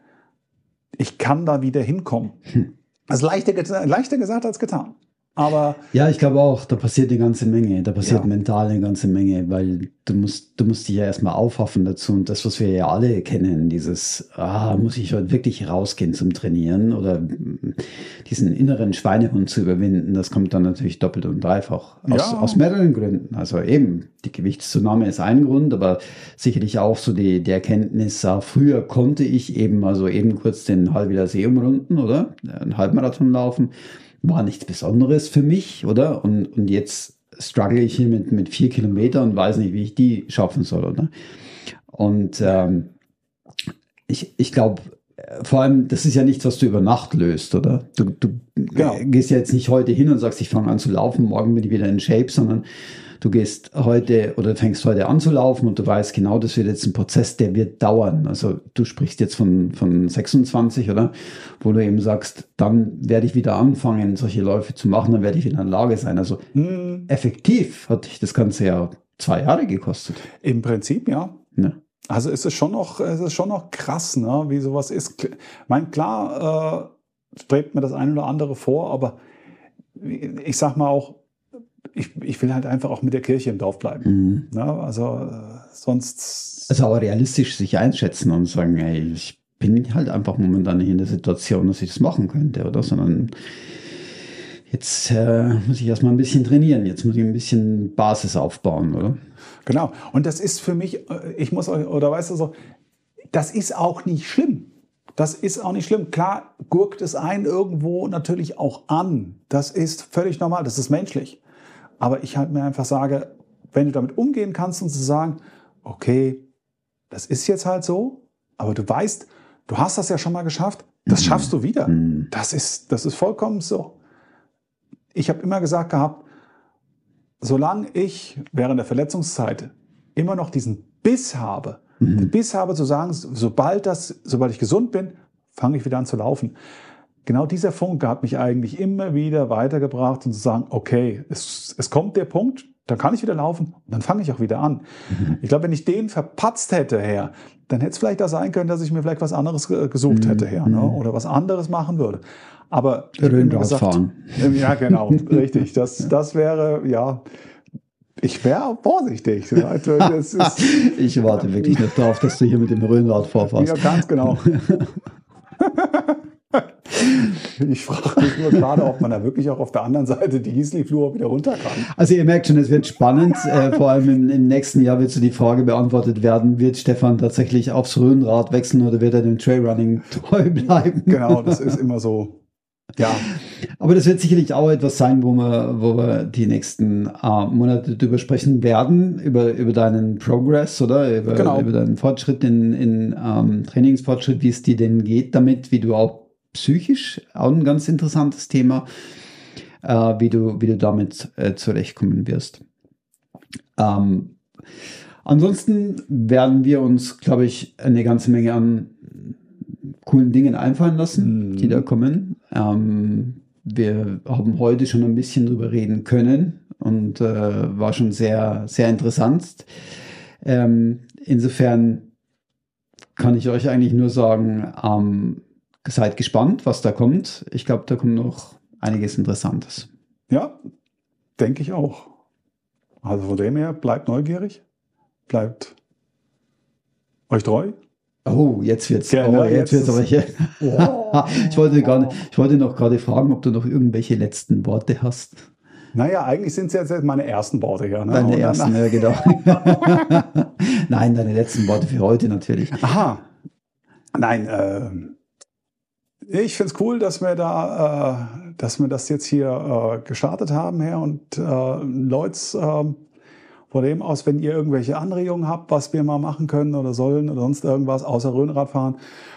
ich kann da wieder hinkommen. Hm. Das ist leichter, leichter gesagt als getan. Aber ja, ich glaube auch, da passiert eine ganze Menge. Da passiert ja. mental eine ganze Menge, weil du musst, du musst dich ja erstmal aufraffen dazu. Und das, was wir ja alle kennen, dieses, ah, muss ich heute wirklich rausgehen zum Trainieren oder diesen inneren Schweinehund zu überwinden, das kommt dann natürlich doppelt und dreifach. Aus, ja. aus mehreren Gründen. Also eben, die Gewichtszunahme ist ein Grund, aber sicherlich auch so die, die Erkenntnis, ah, früher konnte ich eben, also eben kurz den Hallwiler See umrunden, oder? Einen Halbmarathon laufen. War nichts Besonderes für mich, oder? Und, und jetzt struggle ich hier mit, mit vier Kilometern und weiß nicht, wie ich die schaffen soll, oder? Und ähm, ich, ich glaube, vor allem, das ist ja nichts, was du über Nacht löst, oder? Du, du genau. gehst ja jetzt nicht heute hin und sagst, ich fange an zu laufen, morgen bin ich wieder in Shape, sondern du gehst heute oder fängst heute an zu laufen und du weißt genau, das wird jetzt ein Prozess, der wird dauern. Also du sprichst jetzt von, von sechsundzwanzig, oder? Wo du eben sagst, dann werde ich wieder anfangen, solche Läufe zu machen, dann werde ich wieder in der Lage sein. Also hm. effektiv hat dich das Ganze ja zwei Jahre gekostet. Im Prinzip, ja. ja. Also es ist schon noch, es ist schon noch krass, ne, wie sowas ist. Ich meine, klar äh, strebt mir das eine oder andere vor, aber ich sag mal auch, Ich, ich will halt einfach auch mit der Kirche im Dorf bleiben. Mhm. Ja, also äh, sonst... Also aber realistisch sich einschätzen und sagen, ey, ich bin halt einfach momentan nicht in der Situation, dass ich das machen könnte, oder? Sondern Jetzt äh, muss ich erstmal ein bisschen trainieren. Jetzt muss ich ein bisschen Basis aufbauen, oder? Genau. Und das ist für mich, ich muss, oder weißt du so, das ist auch nicht schlimm. Das ist auch nicht schlimm. Klar gurkt es einen irgendwo natürlich auch an. Das ist völlig normal, das ist menschlich. Aber ich halt mir einfach sage, wenn du damit umgehen kannst und zu sagen, okay, das ist jetzt halt so, aber du weißt, du hast das ja schon mal geschafft, das schaffst du wieder. Das ist, das ist vollkommen so. Ich habe immer gesagt gehabt, solange ich während der Verletzungszeit immer noch diesen Biss habe, mhm. den Biss habe zu sagen, sobald, das, sobald ich gesund bin, fange ich wieder an zu laufen. Genau dieser Funke hat mich eigentlich immer wieder weitergebracht und zu sagen, okay, es, es kommt der Punkt, dann kann ich wieder laufen und dann fange ich auch wieder an. Mhm. Ich glaube, wenn ich den verpatzt hätte, her, dann hätte es vielleicht auch sein können, dass ich mir vielleicht was anderes gesucht hätte, her, ne? Oder was anderes machen würde. Aber ich habe gesagt, fahren. Ja, genau, richtig. Das, das wäre, ja, ich wäre vorsichtig. Das ist, ich warte wirklich noch darauf, dass du hier mit dem Röhnrad vorfährst. Ja, ganz genau. Ich frage mich nur gerade, ob man da wirklich auch auf der anderen Seite die Gisli-Flur wieder runter kann. Also ihr merkt schon, es wird spannend. Äh, vor allem im, im nächsten Jahr wird so die Frage beantwortet werden, wird Stefan tatsächlich aufs Röhnrad wechseln oder wird er dem Trailrunning treu bleiben? Genau, das ist immer so. Ja. Aber das wird sicherlich auch etwas sein, wo wir, wo wir die nächsten äh, Monate drüber sprechen werden, über, über deinen Progress, oder? Über, genau. über deinen Fortschritt in, in ähm, Trainingsfortschritt, wie es dir denn geht damit, wie du auch psychisch, auch ein ganz interessantes Thema, äh, wie du, wie du damit äh, zurechtkommen wirst. Ähm, ansonsten werden wir uns, glaube ich, eine ganze Menge an coolen Dingen einfallen lassen, mhm. die da kommen. Ähm, wir haben heute schon ein bisschen drüber reden können und äh, war schon sehr, sehr interessant. Ähm, insofern kann ich euch eigentlich nur sagen, ähm, seid gespannt, was da kommt. Ich glaube, da kommt noch einiges Interessantes. Ja, denke ich auch. Also von dem her, bleibt neugierig, bleibt euch treu. Oh, jetzt wird's. Ja, oh, na, jetzt, jetzt wird's aber hier. Oh. ich wollte gar nicht, ich wollte noch gerade fragen, ob du noch irgendwelche letzten Worte hast. Naja, eigentlich sind es jetzt meine ersten Worte hier. Ne? Deine ersten, ja, genau. Nein, deine letzten Worte für heute natürlich. Aha. Nein, äh, ich finde es cool, dass wir da, äh, dass wir das jetzt hier äh, gestartet haben, Herr und äh, Leute. Äh, Von dem aus, wenn ihr irgendwelche Anregungen habt, was wir mal machen können oder sollen oder sonst irgendwas, außer Röhnrad fahren.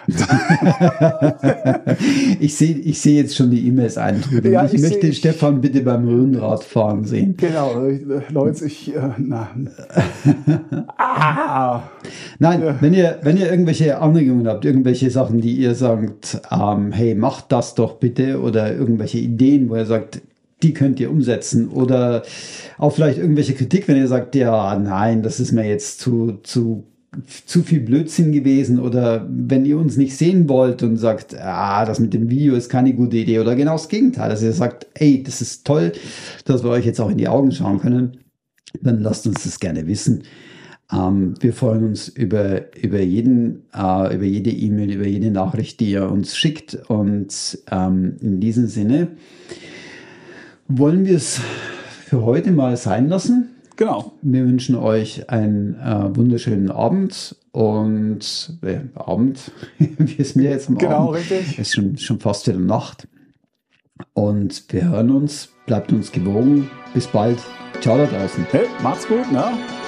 ich sehe ich seh jetzt schon die E-Mails eintrudeln. Ja, ich, ich möchte seh, Stefan bitte beim Röhnradfahren sehen. Genau, Leute, ich... Äh, na. ah. Nein, ja. wenn, ihr, wenn ihr irgendwelche Anregungen habt, irgendwelche Sachen, die ihr sagt, ähm, hey, macht das doch bitte, oder irgendwelche Ideen, wo ihr sagt, die könnt ihr umsetzen, oder auch vielleicht irgendwelche Kritik, wenn ihr sagt, ja, nein, das ist mir jetzt zu, zu, zu viel Blödsinn gewesen, oder wenn ihr uns nicht sehen wollt und sagt, ah, das mit dem Video ist keine gute Idee, oder genau das Gegenteil, dass ihr sagt, ey, das ist toll, dass wir euch jetzt auch in die Augen schauen können, dann lasst uns das gerne wissen. Ähm, wir freuen uns über, über, jeden, äh, über jede E-Mail, über jede Nachricht, die ihr uns schickt, und ähm, in diesem Sinne wollen wir es für heute mal sein lassen. Genau. Wir wünschen euch einen äh, wunderschönen Abend und äh, Abend, wie es mir jetzt am genau, Abend. Genau, richtig. Es ist schon, schon fast wieder Nacht. Und wir hören uns, bleibt uns gewogen. Bis bald. Ciao da draußen. Hey, macht's gut, ne?